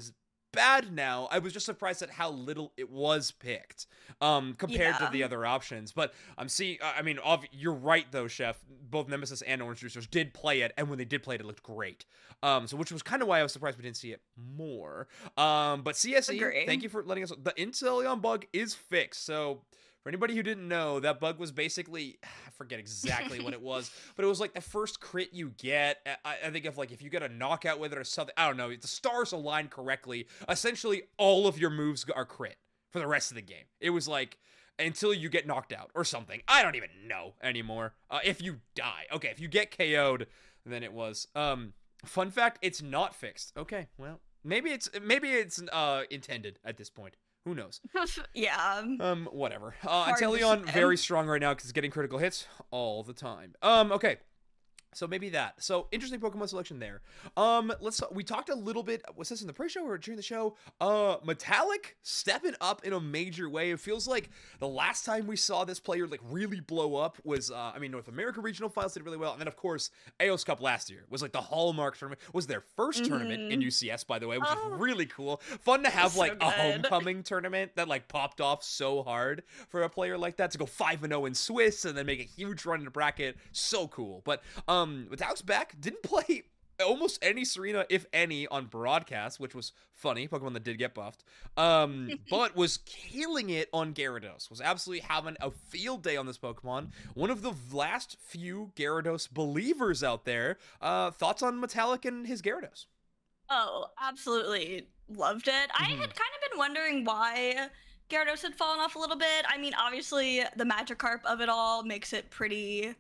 bad now. I was just surprised at how little it was picked um, compared Yeah. to the other options. But I'm seeing, I mean, ob- you're right, though, Chef. Both Nemesis and Orange Juicers did play it, and when they did play it, it looked great. Um, so which was kind of why I was surprised we didn't see it more. Um, but C S E, Agree. thank you for letting us. The Inteleon bug is fixed. So for anybody who didn't know, that bug was basically, I forget exactly what it was, but it was like the first crit you get. I, I think of like if you get a knockout with it or something, I don't know, the stars align correctly. Essentially, all of your moves are crit for the rest of the game. It was like until you get knocked out or something. I don't even know anymore. Uh, if you die. Okay, if you get K O'd, then it was. Um, fun fact, it's not fixed. Okay, well, maybe it's maybe it's uh intended at this point. Who knows? Yeah. Um, whatever. Uh, Hard to Inteleon, say. very strong right now because it's getting critical hits all the time. Um, okay. So maybe that. So interesting Pokemon selection there. Um, let's. We talked a little bit. Was this in the pre-show or during the show? Uh, Metallic stepping up in a major way. It feels like the last time we saw this player like really blow up was, uh, I mean, North America Regional Finals did really well, and then of course A O S Cup last year was like the hallmark tournament. Was their first tournament in U C S, by the way, which Oh. is really cool. Fun to have So like a good. homecoming tournament that like popped off so hard for a player like that to go five and zero in Swiss and then make a huge run in the bracket. So cool. But um, Metallic's back. Didn't play almost any Serena, if any, on broadcast, which was funny. Pokemon that did get buffed. Um, but was killing it on Gyarados. Was absolutely having a field day on this Pokemon. One of the last few Gyarados believers out there. Uh, thoughts on Metallic and his Gyarados? Oh, absolutely loved it. I Mhm. had kind of been wondering why Gyarados had fallen off a little bit. I mean, obviously, the Magikarp of it all makes it pretty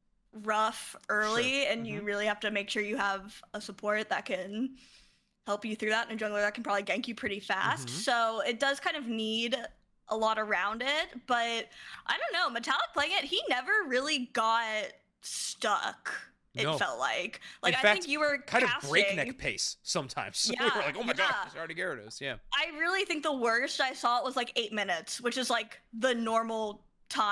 rough early, Sure. and you Mhm. really have to make sure you have a support that can help you through that, and a jungler that can probably gank you pretty fast. Mhm. So it does kind of need a lot around it, but I don't know. Metallic playing it, he never really got stuck. It No. felt like, like In I fact, think you were Kind casting, of breakneck pace sometimes. So we Yeah, were like, oh my yeah. god, it's already Gyarados. Yeah. I really think the worst I saw it was like eight minutes, which is like the normal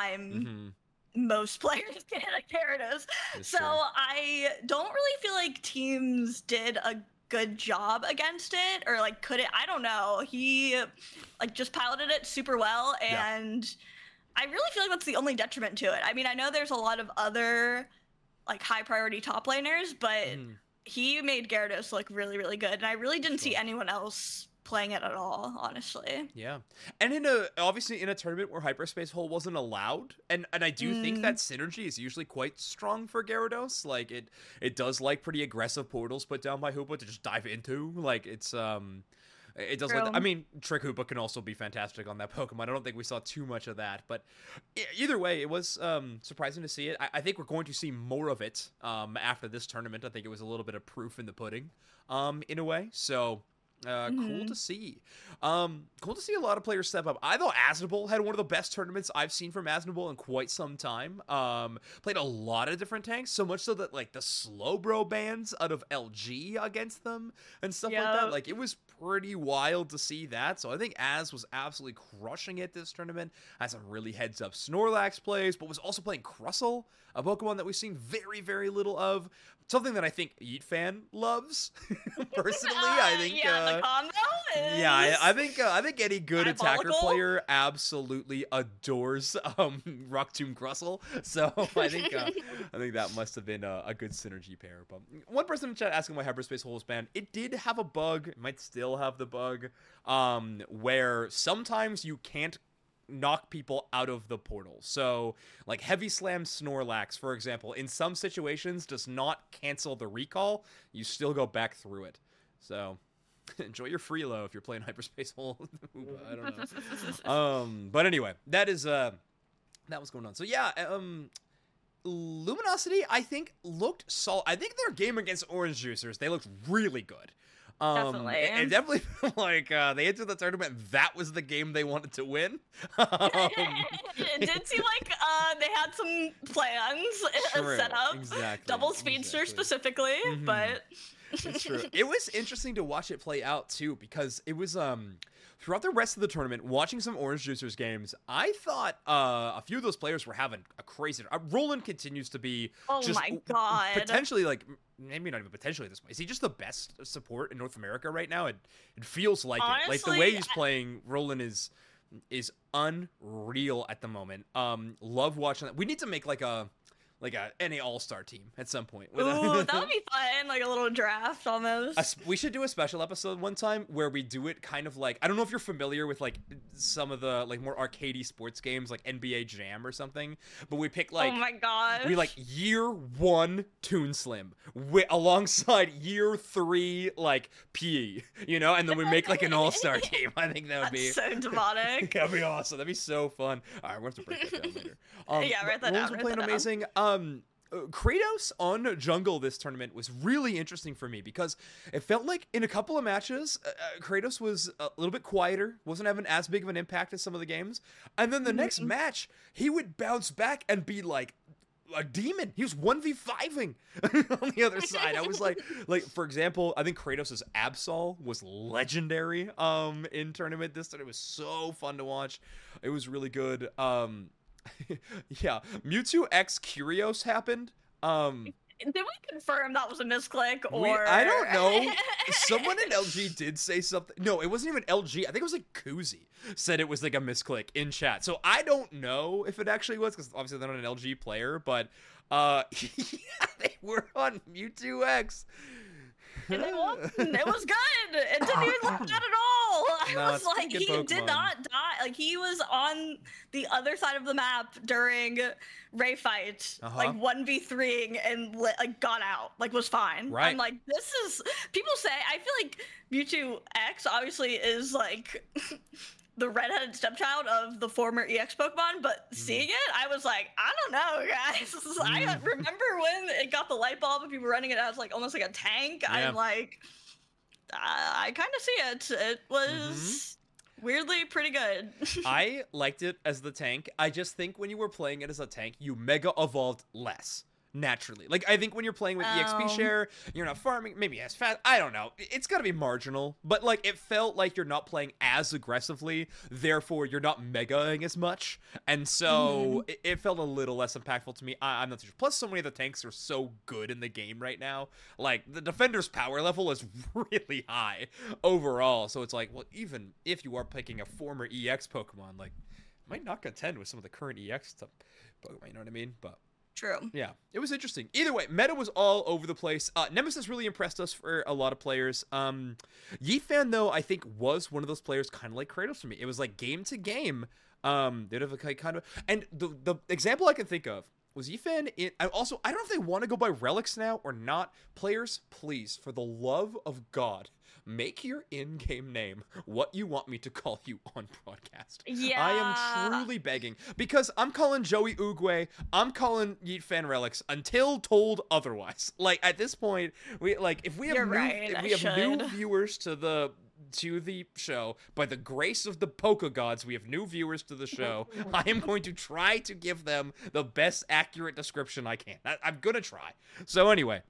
time Mm-hmm. most players get at Gyarados. It's So true. I don't really feel like teams did a good job against it, or like could it? I don't know. He like just piloted it super well, Yeah. and I really feel like that's the only detriment to it. I mean, I know there's a lot of other like high priority top laners, but Mhm. he made Gyarados look really, really good, and I really didn't see Sure. anyone else playing it at all, honestly. Yeah, and in a obviously in a tournament where hyperspace hole wasn't allowed, and and I do think Mm. that synergy is usually quite strong for Gyarados. Like it it does like pretty aggressive portals put down by Hoopa to just dive into. Like it's um. It does like True. that. I mean, Trick Hoopa can also be fantastic on that Pokemon. I don't think we saw too much of that, but e- either way, it was um, surprising to see it. I-, I think we're going to see more of it um, after this tournament. I think it was a little bit of proof in the pudding, um, in a way. So uh, cool Mhm. to see. Um, cool to see a lot of players step up. I thought Asnable had one of the best tournaments I've seen from Asnable in quite some time. Um, played a lot of different tanks, so much so that like the Slowbro bans out of L G against them and stuff like that. Yep. Like it was pretty wild to see that. So I think Az was absolutely crushing it this tournament. Had some really heads up Snorlax plays, but was also playing Crustle, a Pokemon that we've seen very, very little of. Something that I think Eat Fan loves. Personally, I Uh, think. yeah, uh, the combo is yeah, I, I think uh, I think any good attacker diabolical. player absolutely adores um, Rock Tomb Crustle. So I think uh, I think that must have been a, a good synergy pair. But one person in chat asking why Hyperspace Hole was banned. It did have a bug. It might still have the bug um, where sometimes you can't knock people out of the portal. So like Heavy Slam Snorlax, for example, in some situations does not cancel the recall. You still go back through it. So enjoy your freelo if you're playing Hyperspace Hole. I don't know. Um, but anyway, that is uh, that was going on. So yeah, um, Luminosity I think looked solid. I think their game against Orange Juicers, they looked really good. Um, Definitely. It, it definitely felt like uh, they entered the tournament. That was the game they wanted to win. um, It did seem like uh, they had some plans True, set up. exactly, Double speedster exactly. specifically, Mhm. but It's true. It was interesting to watch it play out too, because it was um throughout the rest of the tournament, watching some Orange Juicers games, I thought uh, a few of those players were having a crazy. Uh, Roland continues to be oh just my god. potentially like maybe not even potentially at this point. Is he just the best support in North America right now? It it feels like Honestly, it. Like the way he's I- playing, Roland is is unreal at the moment. Um, love watching that. We need to make like a like a N A All-Star team at some point. with a- Ooh, that would be fun, like a little draft almost. A s- we should do a special episode one time where we do it kind of like, I don't know if you're familiar with like some of the like more arcadey sports games like N B A Jam or something, but we pick like oh my gosh. we like year one Toon Slim wi- alongside year three like P E, you know, and then we make like an all-star team. I think that would That's be so demonic. that'd be awesome. That'd be so fun. All right, we'll have to break that down later. Um, Yeah, write that Roland's down, been write playing that down. amazing. Um, uh, Kratos on jungle this tournament was really interesting for me because it felt like in a couple of matches, uh, uh, Kratos was a little bit quieter, wasn't having as big of an impact as some of the games, and then the next Mhm. match he would bounce back and be like a demon. He was one v five-ing on the other side. I was like, like for example, I think Kratos' Absol was legendary um in tournament this time. It was so fun to watch. It was really good. Um yeah, Mewtwo X Curios happened. Um Did we confirm that was a misclick or we, I don't know. Someone in L G did say something. No, it wasn't even L G. I think it was like Kuzi said it was like a misclick in chat. So I don't know if it actually was because obviously they're not an L G player, but uh, yeah, they were on Mewtwo X. And it was, it was good. It didn't even look bad at all. I No, was it's like, good he Pokemon. did not die. Like he was on the other side of the map during Ray fight, Uh-huh. like one v three and li- like got out, like was fine. Right. I'm like, this is. People say I feel like Mewtwo X obviously is like. The redheaded stepchild of the former E X Pokemon, but Mm. seeing it, I was like, I don't know, guys. I Mm. remember when it got the light bulb and people were running it as like almost like a tank. Yeah. I'm like, I, I kind of see it. It was Mm-hmm. weirdly pretty good. I liked it as the tank. I just think when you were playing it as a tank, you mega evolved less. Naturally. Like, I think when you're playing with E X P Oh. share, you're not farming, maybe as fast. I don't know. It's gotta be marginal. But, like, it felt like you're not playing as aggressively, therefore you're not megaing as much. And so, it, it felt a little less impactful to me. I, I'm not too sure. Plus, so many of the tanks are so good in the game right now. Like, the defender's power level is really high overall. So it's like, well, even if you are picking a former E X Pokemon, like, might not contend with some of the current E X stuff. Pokemon, you know what I mean? But True. yeah, it was interesting. Either way, meta was all over the place. Uh, Nemesis really impressed us for a lot of players. Um, Yifan, though, I think was one of those players kind of like Kratos for me. It was like game to game. Um, they'd have a kind of, and the the example I can think of was Yifan. In, I also, I don't know if they want to go by relics now or not. Players, please, for the love of God, make your in-game name what you want me to call you on broadcast. Yeah. I am truly begging because I'm calling Joey Oogway, I'm calling Yeet Fan Relics until told otherwise. Like at this point, we like if we have You're new, right, if I we have new should. viewers to the to the show by the grace of the Poke Gods, we have new viewers to the show. I am going to try to give them the best accurate description I can. I, I'm gonna try. So anyway,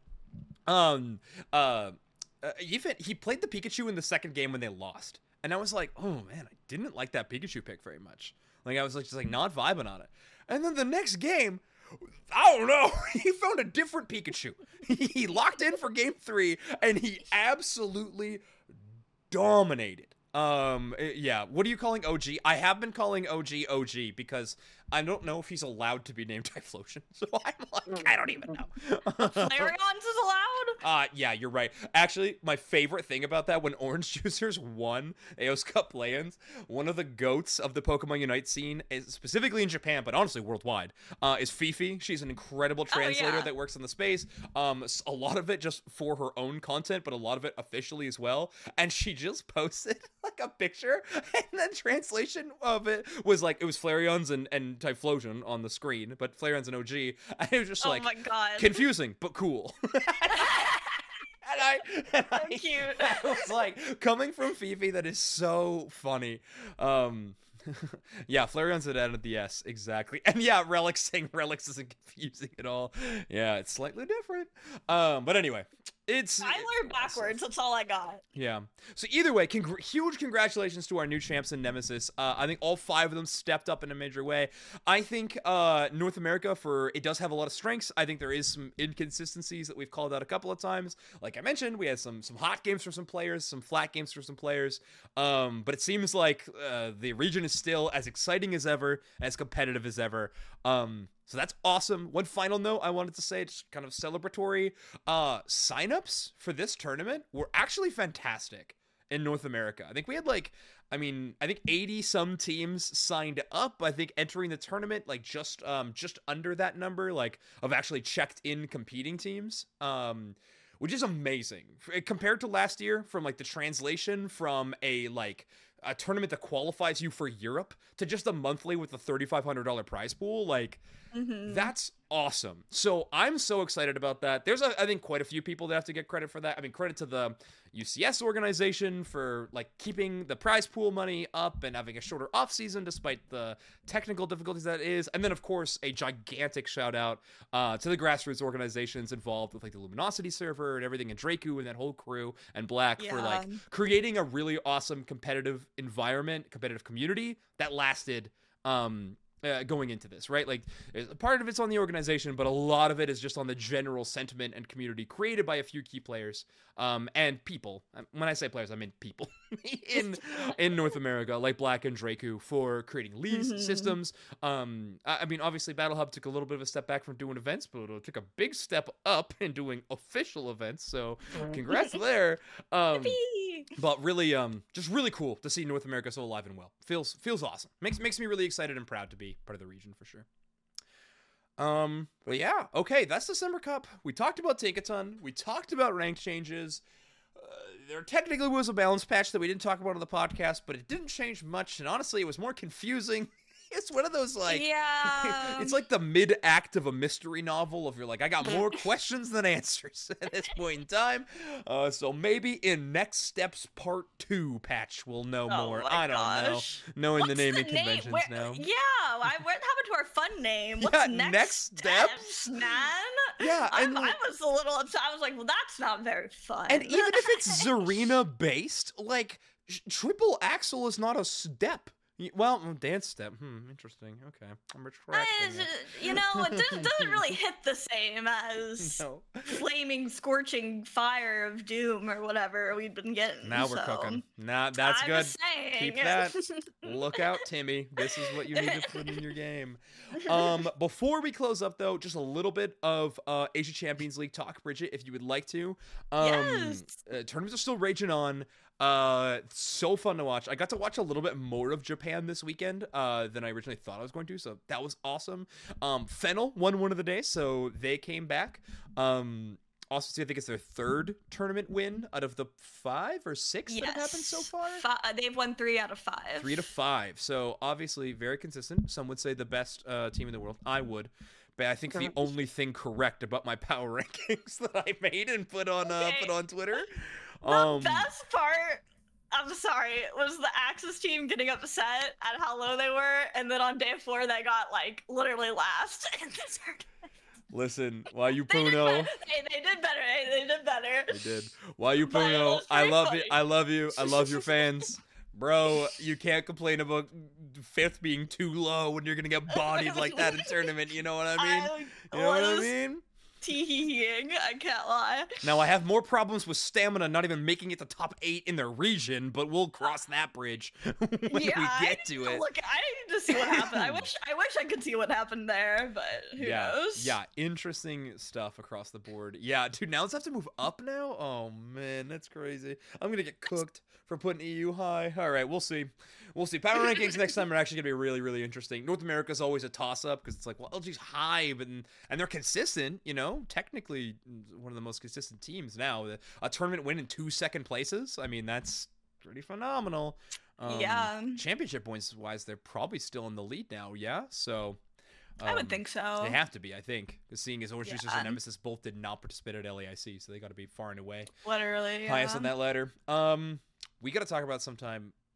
um, uh. Uh, even he played the Pikachu in the second game when they lost, and I was like, "Oh man, I didn't like that Pikachu pick very much." Like I was like, just like not vibing on it. And then the next game, I don't know, he found a different Pikachu. He locked in for game three, and he absolutely dominated. Um, uh, yeah. What are you calling O G? I have been calling O G O G because I don't know if he's allowed to be named Typhlosion. So I'm like, I don't even know. Flareon's is allowed? Uh, yeah, you're right. Actually, my favorite thing about that, when Orange Juicers won A O S Cup play-ins, one of the goats of the Pokemon Unite scene, is specifically in Japan, but honestly worldwide, uh, is Fifi. She's an incredible translator yeah. that works in the space. Um, s- a lot of it just for her own content, but a lot of it officially as well. And she just posted like a picture, and the translation of it was like, it was Flareon's and, and Typhlosion on the screen, but Flareon's an O G. And it was just Oh like, my god. confusing, but cool. And I, and So I, cute. I was like, coming from Fifi, that is so funny. Um, yeah, Flareon's at end of the S, exactly. And yeah, Relics saying Relics isn't confusing at all. Yeah, it's slightly different. Um, but anyway, It's I learned backwards. That's all I got. Yeah. So either way, congr- huge congratulations to our new champs in Nemesis. Uh, I think all five of them stepped up in a major way. I think uh, North America, for it does have a lot of strengths. I think there is some inconsistencies that we've called out a couple of times. Like I mentioned, we had some some hot games for some players, some flat games for some players. Um, but it seems like uh, the region is still as exciting as ever, as competitive as ever. Um, So that's awesome. One final note I wanted to say, just kind of celebratory. Uh, signups for this tournament were actually fantastic in North America. I think we had like, I mean, I think eighty some teams signed up. I think entering the tournament, like just um just under that number, like of actually checked in competing teams. Um, which is amazing compared to last year. From like the translation from a like. a tournament that qualifies you for Europe to just a monthly with a thirty-five hundred dollars prize pool, like mm-hmm. that's awesome. So I'm so excited about that. There's a, I think quite a few people that have to get credit for that. I mean, credit to the U C S organization for like keeping the prize pool money up and having a shorter off season despite the technical difficulties that is. And then of course a gigantic shout out uh, to the grassroots organizations involved with like the Luminosity server and everything, and Draku and that whole crew and Black yeah. for like creating a really awesome competitive environment, competitive community that lasted um uh, going into this, right? Like part of it's on the organization, but a lot of it is just on the general sentiment and community created by a few key players um and people. When I say players, I mean people in in North America, like Black and Draku, for creating leagues, mm-hmm. systems. um I, I mean obviously Battle Hub took a little bit of a step back from doing events, but it took a big step up in doing official events, so congrats there. um But really, um, just really cool to see North America so alive and well. Feels feels awesome. Makes makes me really excited and proud to be part of the region for sure. Um, but yeah, okay, that's December Cup. We talked about Tinkaton. We talked about rank changes. Uh, there technically was a balance patch that we didn't talk about on the podcast, but it didn't change much. And honestly, it was more confusing. It's one of those, like, yeah. It's like the mid-act of a mystery novel of you're like, I got more questions than answers at this point in time. Uh, so maybe in Next Steps Part two patch we'll know oh more. My I don't gosh. know. Knowing What's the naming the name? conventions Where, now. Yeah, I, what happened to our fun name? What's yeah, Next, next Steps? steps, man? Yeah, I, and I was a little upset. I was like, well, that's not very fun. And even if it's Zarina-based, like, Triple Axel is not a step. Well, dance step. Hmm, interesting. Okay. I'm retracting uh, You know, it doesn't, doesn't really hit the same as no. Flaming, scorching fire of doom or whatever we've been getting. Now we're so. cooking. Nah, that's I'm good. Just saying. Keep that. Look out, Timmy. This is what you need to put in your game. Um, before we close up, though, just a little bit of uh, Asia Champions League talk, Bridget, if you would like to. Um, yes. Uh, tournaments are still raging on. Uh, so fun to watch. I got to watch a little bit more of Japan this weekend uh, than I originally thought I was going to, so that was awesome. Um, Fennel won one of the days, so they came back. Um, also, I think it's their third tournament win out of the five or six yes. that have happened so far. Fi- they've won three out of five. Three to five. So obviously very consistent. Some would say the best uh, team in the world. I would. But I think the only thing correct about my power rankings that I made and put on uh, okay. put on Twitter. The um, best part, I'm sorry, was the Axis team getting upset at how low they were, and then on day four they got like literally last in the tournament. Listen, while you they, did Puno, they, they did better. They did better. They did. While you Puno, I love funny. you. I love you. I love your fans. Bro, you can't complain about fifth being too low when you're gonna get bodied like that in tournament. You know what I mean? I you know what I mean? Tee-hee-ing, I can't lie. Now, I have more problems with stamina not even making it to top eight in their region, but we'll cross that bridge when yeah, we get to it. Look, I need to see what happened. I wish I wish I could see what happened there, but who yeah, knows? Yeah, interesting stuff across the board. Yeah, dude, now let's have to move up now? Oh, man, that's crazy. I'm gonna get cooked for putting E U high. All right, we'll see. We'll see. Power rankings next time are actually gonna be really, really interesting. North America's always a toss-up because it's like, well, L G's high, but and they're consistent, you know? Technically one of the most consistent teams now. A tournament win in two second places. I mean, that's pretty phenomenal. Um, yeah. Championship points wise, they're probably still in the lead now. Yeah. So um, I would think so. They have to be, I think, because seeing as Orange yeah. Juicers and Nemesis both did not participate at L A I C, so they got to be far and away literally yeah. highest on that ladder. Um, we got to talk about sometime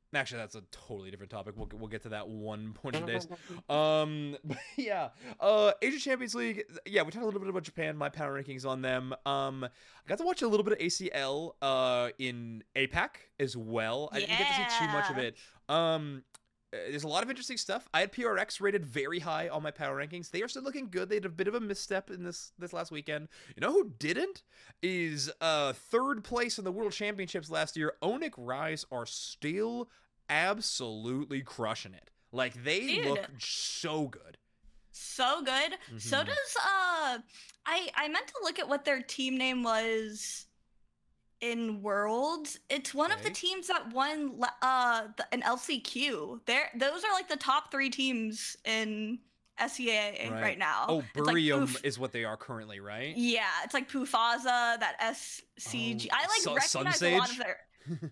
Actually, that's a totally different topic. We'll we'll get to that one point in days. Um, but yeah. Uh, Asia Champions League. Yeah, we talked a little bit about Japan. My power rankings on them. Um, I got to watch a little bit of A C L. Uh, in APAC as well. I didn't get to see too much of it. Um. There's a lot of interesting stuff. I had P R X rated very high on my power rankings. They are still looking good. They had a bit of a misstep in this this last weekend. You know who didn't? Is uh third place in the World Championships last year. Onyx Rise are still absolutely crushing it. Like, they Dude. look so good. So good. Mm-hmm. So does uh I I meant to look at what their team name was in Worlds. It's one okay. of the teams that won uh the, an L C Q. There, those are like the top three teams in S E A right, right now. Oh, Burium like is what they are currently, right? Yeah, it's like Pufaza, that S C G. Oh, I like so, recognize a lot of their.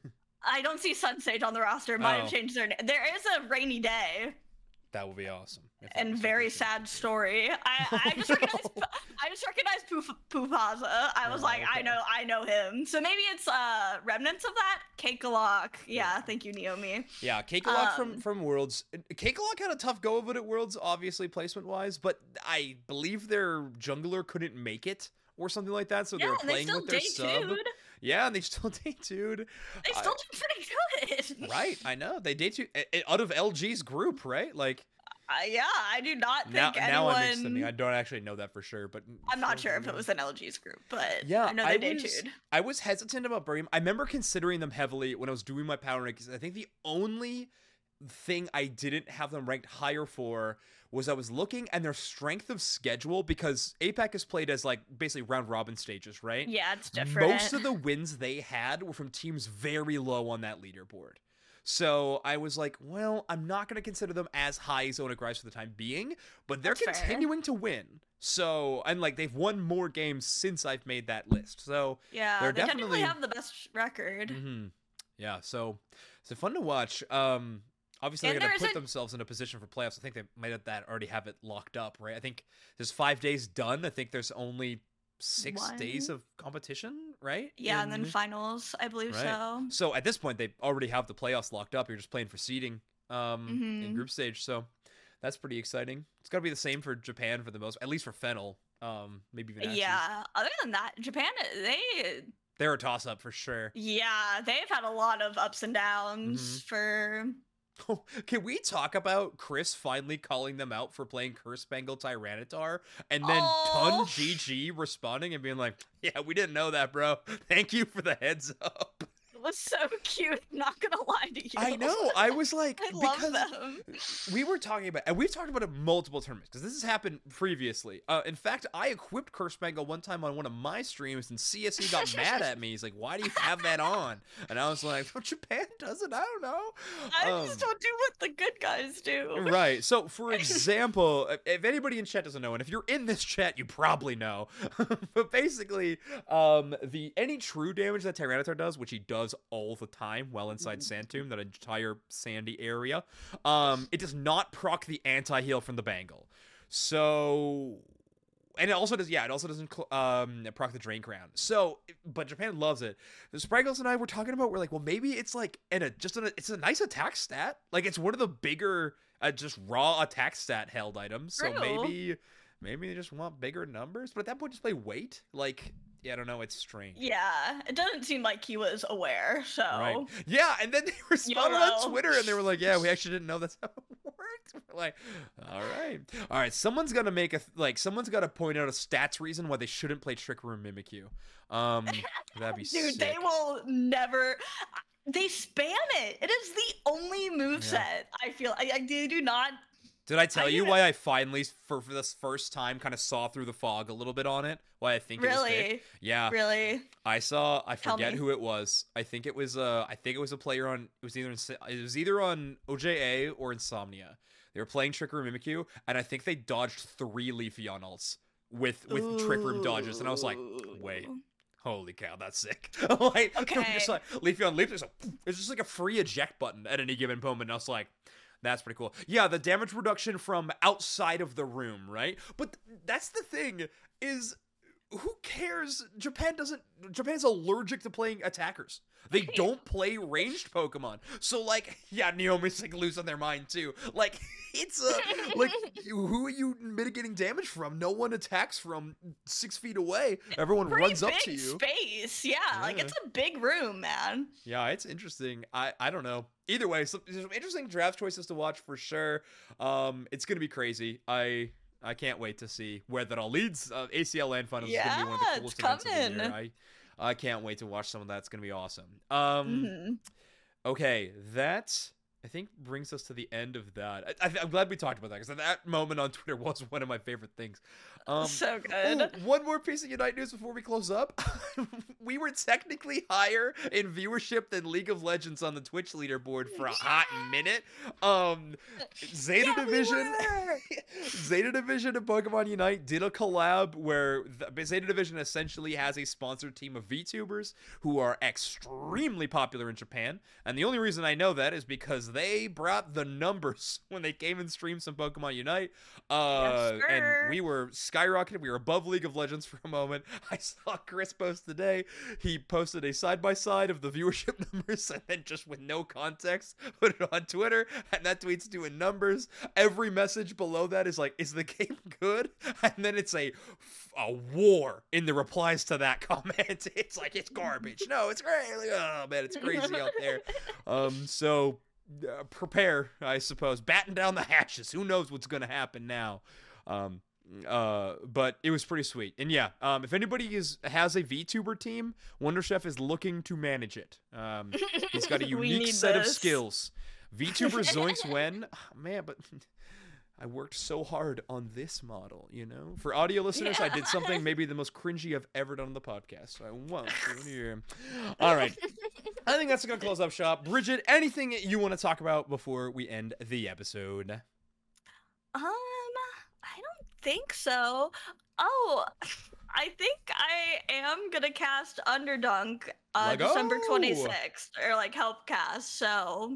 I don't see Sunsage on the roster. Might oh. have changed their name. There is a Rainy Day. That would be awesome. And very sad story. I, I just recognize I just recognized Poof, Poofaza. I was oh, like, okay. I know I know him. So maybe it's uh remnants of that. Cakelok. Yeah, yeah, thank you, Naomi. Yeah, Cakelok um, from from Worlds. Cakelok had a tough go of it at Worlds, obviously placement wise, but I believe their jungler couldn't make it or something like that. So yeah, they were playing they with their sub. Yeah, and they still day two'd. They still uh, did pretty good. Right, I know. They day two out of L G's group, right? Like Uh, yeah, I do not think now, anyone... Now I'm extending. I don't actually know that for sure, but... I'm not sure if it was an L G's group, but yeah, I know they I was, debuted. I was hesitant about Burium. I remember considering them heavily when I was doing my power rankings. I think the only thing I didn't have them ranked higher for was I was looking and their strength of schedule, because APAC is played as like basically round robin stages, right? Yeah, it's different. Most of the wins they had were from teams very low on that leaderboard. So I was like, well, I'm not going to consider them as high as Onyx Rise for the time being, but they're That's continuing fair. to win. So, and like they've won more games since I've made that list. So yeah, they're they definitely have the best record. Mm-hmm. Yeah, so it's fun to watch. Um, obviously, and they're going to put a... themselves in a position for playoffs. I think they might have that already have it locked up, right? I think there's five days done. I think there's only six One. days of competition, right? Yeah, in... and then finals, I believe right. so. So at this point, they already have the playoffs locked up. You're just playing for seeding um, mm-hmm. in group stage. So that's pretty exciting. It's got to be the same for Japan for the most, at least for Fennel. Um, maybe even Axis. Yeah. Other than that, Japan, they they're a toss up for sure. Yeah, they've had a lot of ups and downs mm-hmm. for. Oh, can we talk about Chris finally calling them out for playing Curse Spangled Tyranitar, and then oh. Ton G G responding and being like, "Yeah, we didn't know that, bro. Thank you for the heads up." It was so cute. I'm not gonna lie to you. I know. I was like, I because love them. We were talking about, and we've talked about it multiple tournaments because this has happened previously. Uh, in fact, I equipped Curse Spangle one time on one of my streams, and C S E got mad at me. He's like, "Why do you have that on?" And I was like, "Well, Japan does it. I don't know. I um, just don't do what the good guys do." Right. So, for example, if anybody in chat doesn't know, and if you're in this chat, you probably know, but basically, um, the any true damage that Tyranitar does, which he does all the time while inside Sand Tomb, that entire sandy area, um it does not proc the anti-heal from the bangle. So, and it also does yeah it also doesn't um proc the Drain Crown. So, but Japan loves it. The Spraggles and I were talking about, we're like, well, maybe it's like in a just a, it's a nice attack stat, like it's one of the bigger uh, just raw attack stat held items. So True. maybe maybe they just want bigger numbers, but at that point just play weight. Like, yeah, I don't know. It's strange. Yeah, it doesn't seem like he was aware, so... Right. Yeah, and then they responded on Twitter, and they were like, yeah, we actually didn't know that's how it worked. We're like, all right. All right, someone's got to make a... Like, someone's got to point out a stats reason why they shouldn't play Trick Room Mimikyu. Um, that'd be Dude, sick. they will never... They spam it. It is the only moveset, yeah. I feel. I, I they do not... Did I tell I you why I finally, for, for this first time, kind of saw through the fog a little bit on it? Why I think really? it was fake? Yeah. Really? I saw, I forget who it was. I think it was, uh, I think it was a player on, it was either, in, it was either on O J A or Insomnia. They were playing Trick Room Mimikyu, and I think they dodged three Leafeon ults with, with Ooh. Trick Room dodges, and I was like, wait. Holy cow, that's sick. like, okay. Just like, Leafeon Leaf, it's, like, it's just like a free eject button at any given moment, and I was like, that's pretty cool. Yeah, the damage reduction from outside of the room, right? But that's the thing, is who cares? Japan doesn't. Japan's allergic to playing attackers. They don't play ranged Pokemon. So like, yeah, Neomi's like losing their mind too. Like, it's a like, who are you mitigating damage from? No one attacks from six feet away. Everyone Pretty runs up big to you. Space, yeah, Yeah. like it's a big room, man. Yeah, it's interesting. I I don't know. Either way, some, some interesting draft choices to watch for sure. Um, it's gonna be crazy. I. I can't wait to see where that all leads. Uh, A C L Land Finals Yeah, is going to be one of the it's coolest events of the coming. year. I, I can't wait to watch some of that. It's going to be awesome. Um, Mm-hmm. Okay, that, I think, brings us to the end of that. I, I, I'm glad we talked about that, because that moment on Twitter was one of my favorite things. Um, So good. oh, one more piece of Unite news before we close up. We were technically higher in viewership than League of Legends on the Twitch leaderboard for a hot minute. Um, Zeta Yeah, we Division, were. Zeta Division and Pokemon Unite did a collab where the, Zeta Division essentially has a sponsored team of VTubers who are extremely popular in Japan. And the only reason I know that is because they brought the numbers when they came and streamed some Pokemon Unite. Uh, Yes, and sir. we were skyrocketed. We were above League of Legends for a moment. I saw Chris post today. He posted a side-by-side of the viewership numbers and then just with no context put it on Twitter, and that tweet's doing numbers. Every message below that is like, is the game good? And then it's a a war in the replies to that comment. It's like, it's garbage. No, it's great. Like, oh man, it's crazy out there. Um, so uh, prepare, I suppose. Batten down the hatches. Who knows what's gonna happen now? Um, uh, but it was pretty sweet. And yeah, um, if anybody is has a VTuber team, Wonder Chef is looking to manage it. Um, he's got a We unique need set of this. skills. VTuber Zoinks Wen, oh, man, but I worked so hard on this model, you know? For audio listeners, I did something maybe the most cringy I've ever done on the podcast, so I won't do it here. All right. I think that's going to close up shop. Bridget, anything you want to talk about before we end the episode? Um, I don't think so. Oh, I think I am gonna cast Underdunk uh, Lego! December twenty-sixth, or like help cast. So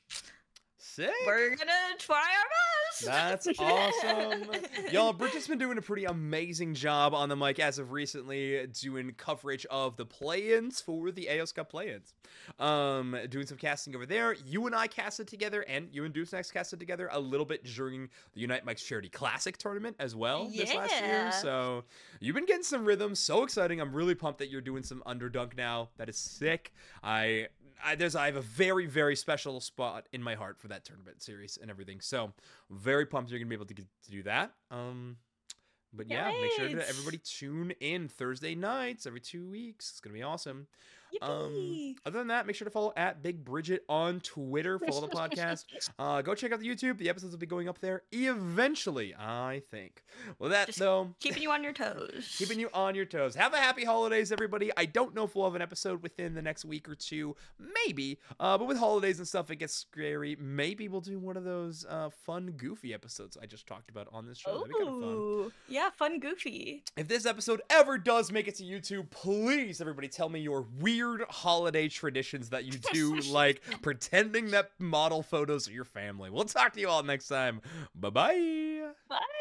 Sick. we're gonna try our best. That's awesome. Y'all, Bridget's been doing a pretty amazing job on the mic as of recently, doing coverage of the play-ins for the A O S Cup play-ins. Um, doing some casting over there. You and I casted together, and you and Deuce Next casted together a little bit during the Unite Mike's Charity Classic tournament as well this last year. Yeah. So you've been getting some rhythm. So exciting. I'm really pumped that you're doing some Underdunk now. That is sick. I... I, there's I have a very very special spot in my heart for that tournament series and everything. So very pumped you're gonna be able to get to do that. Um, but yeah, make sure to Nice. everybody tune in Thursday nights every two weeks. It's gonna be awesome. Um, Yippee. other than that, make sure to follow at Big Bridget on Twitter. Follow the podcast. Uh, go check out the YouTube. The episodes will be going up there eventually, I think. Well, that Just though. Keeping you on your toes. Keeping you on your toes. Have a happy holidays, everybody. I don't know if we'll have an episode within the next week or two. Maybe. Uh, but with holidays and stuff, it gets scary. Maybe we'll do one of those uh, fun, goofy episodes I just talked about on this show. That'd be kind of fun. Ooh, yeah, fun, goofy. If this episode ever does make it to YouTube, please, everybody, tell me your weird holiday traditions that you do, like pretending that model photos are your family. We'll talk to you all next time. Bye-bye. Bye.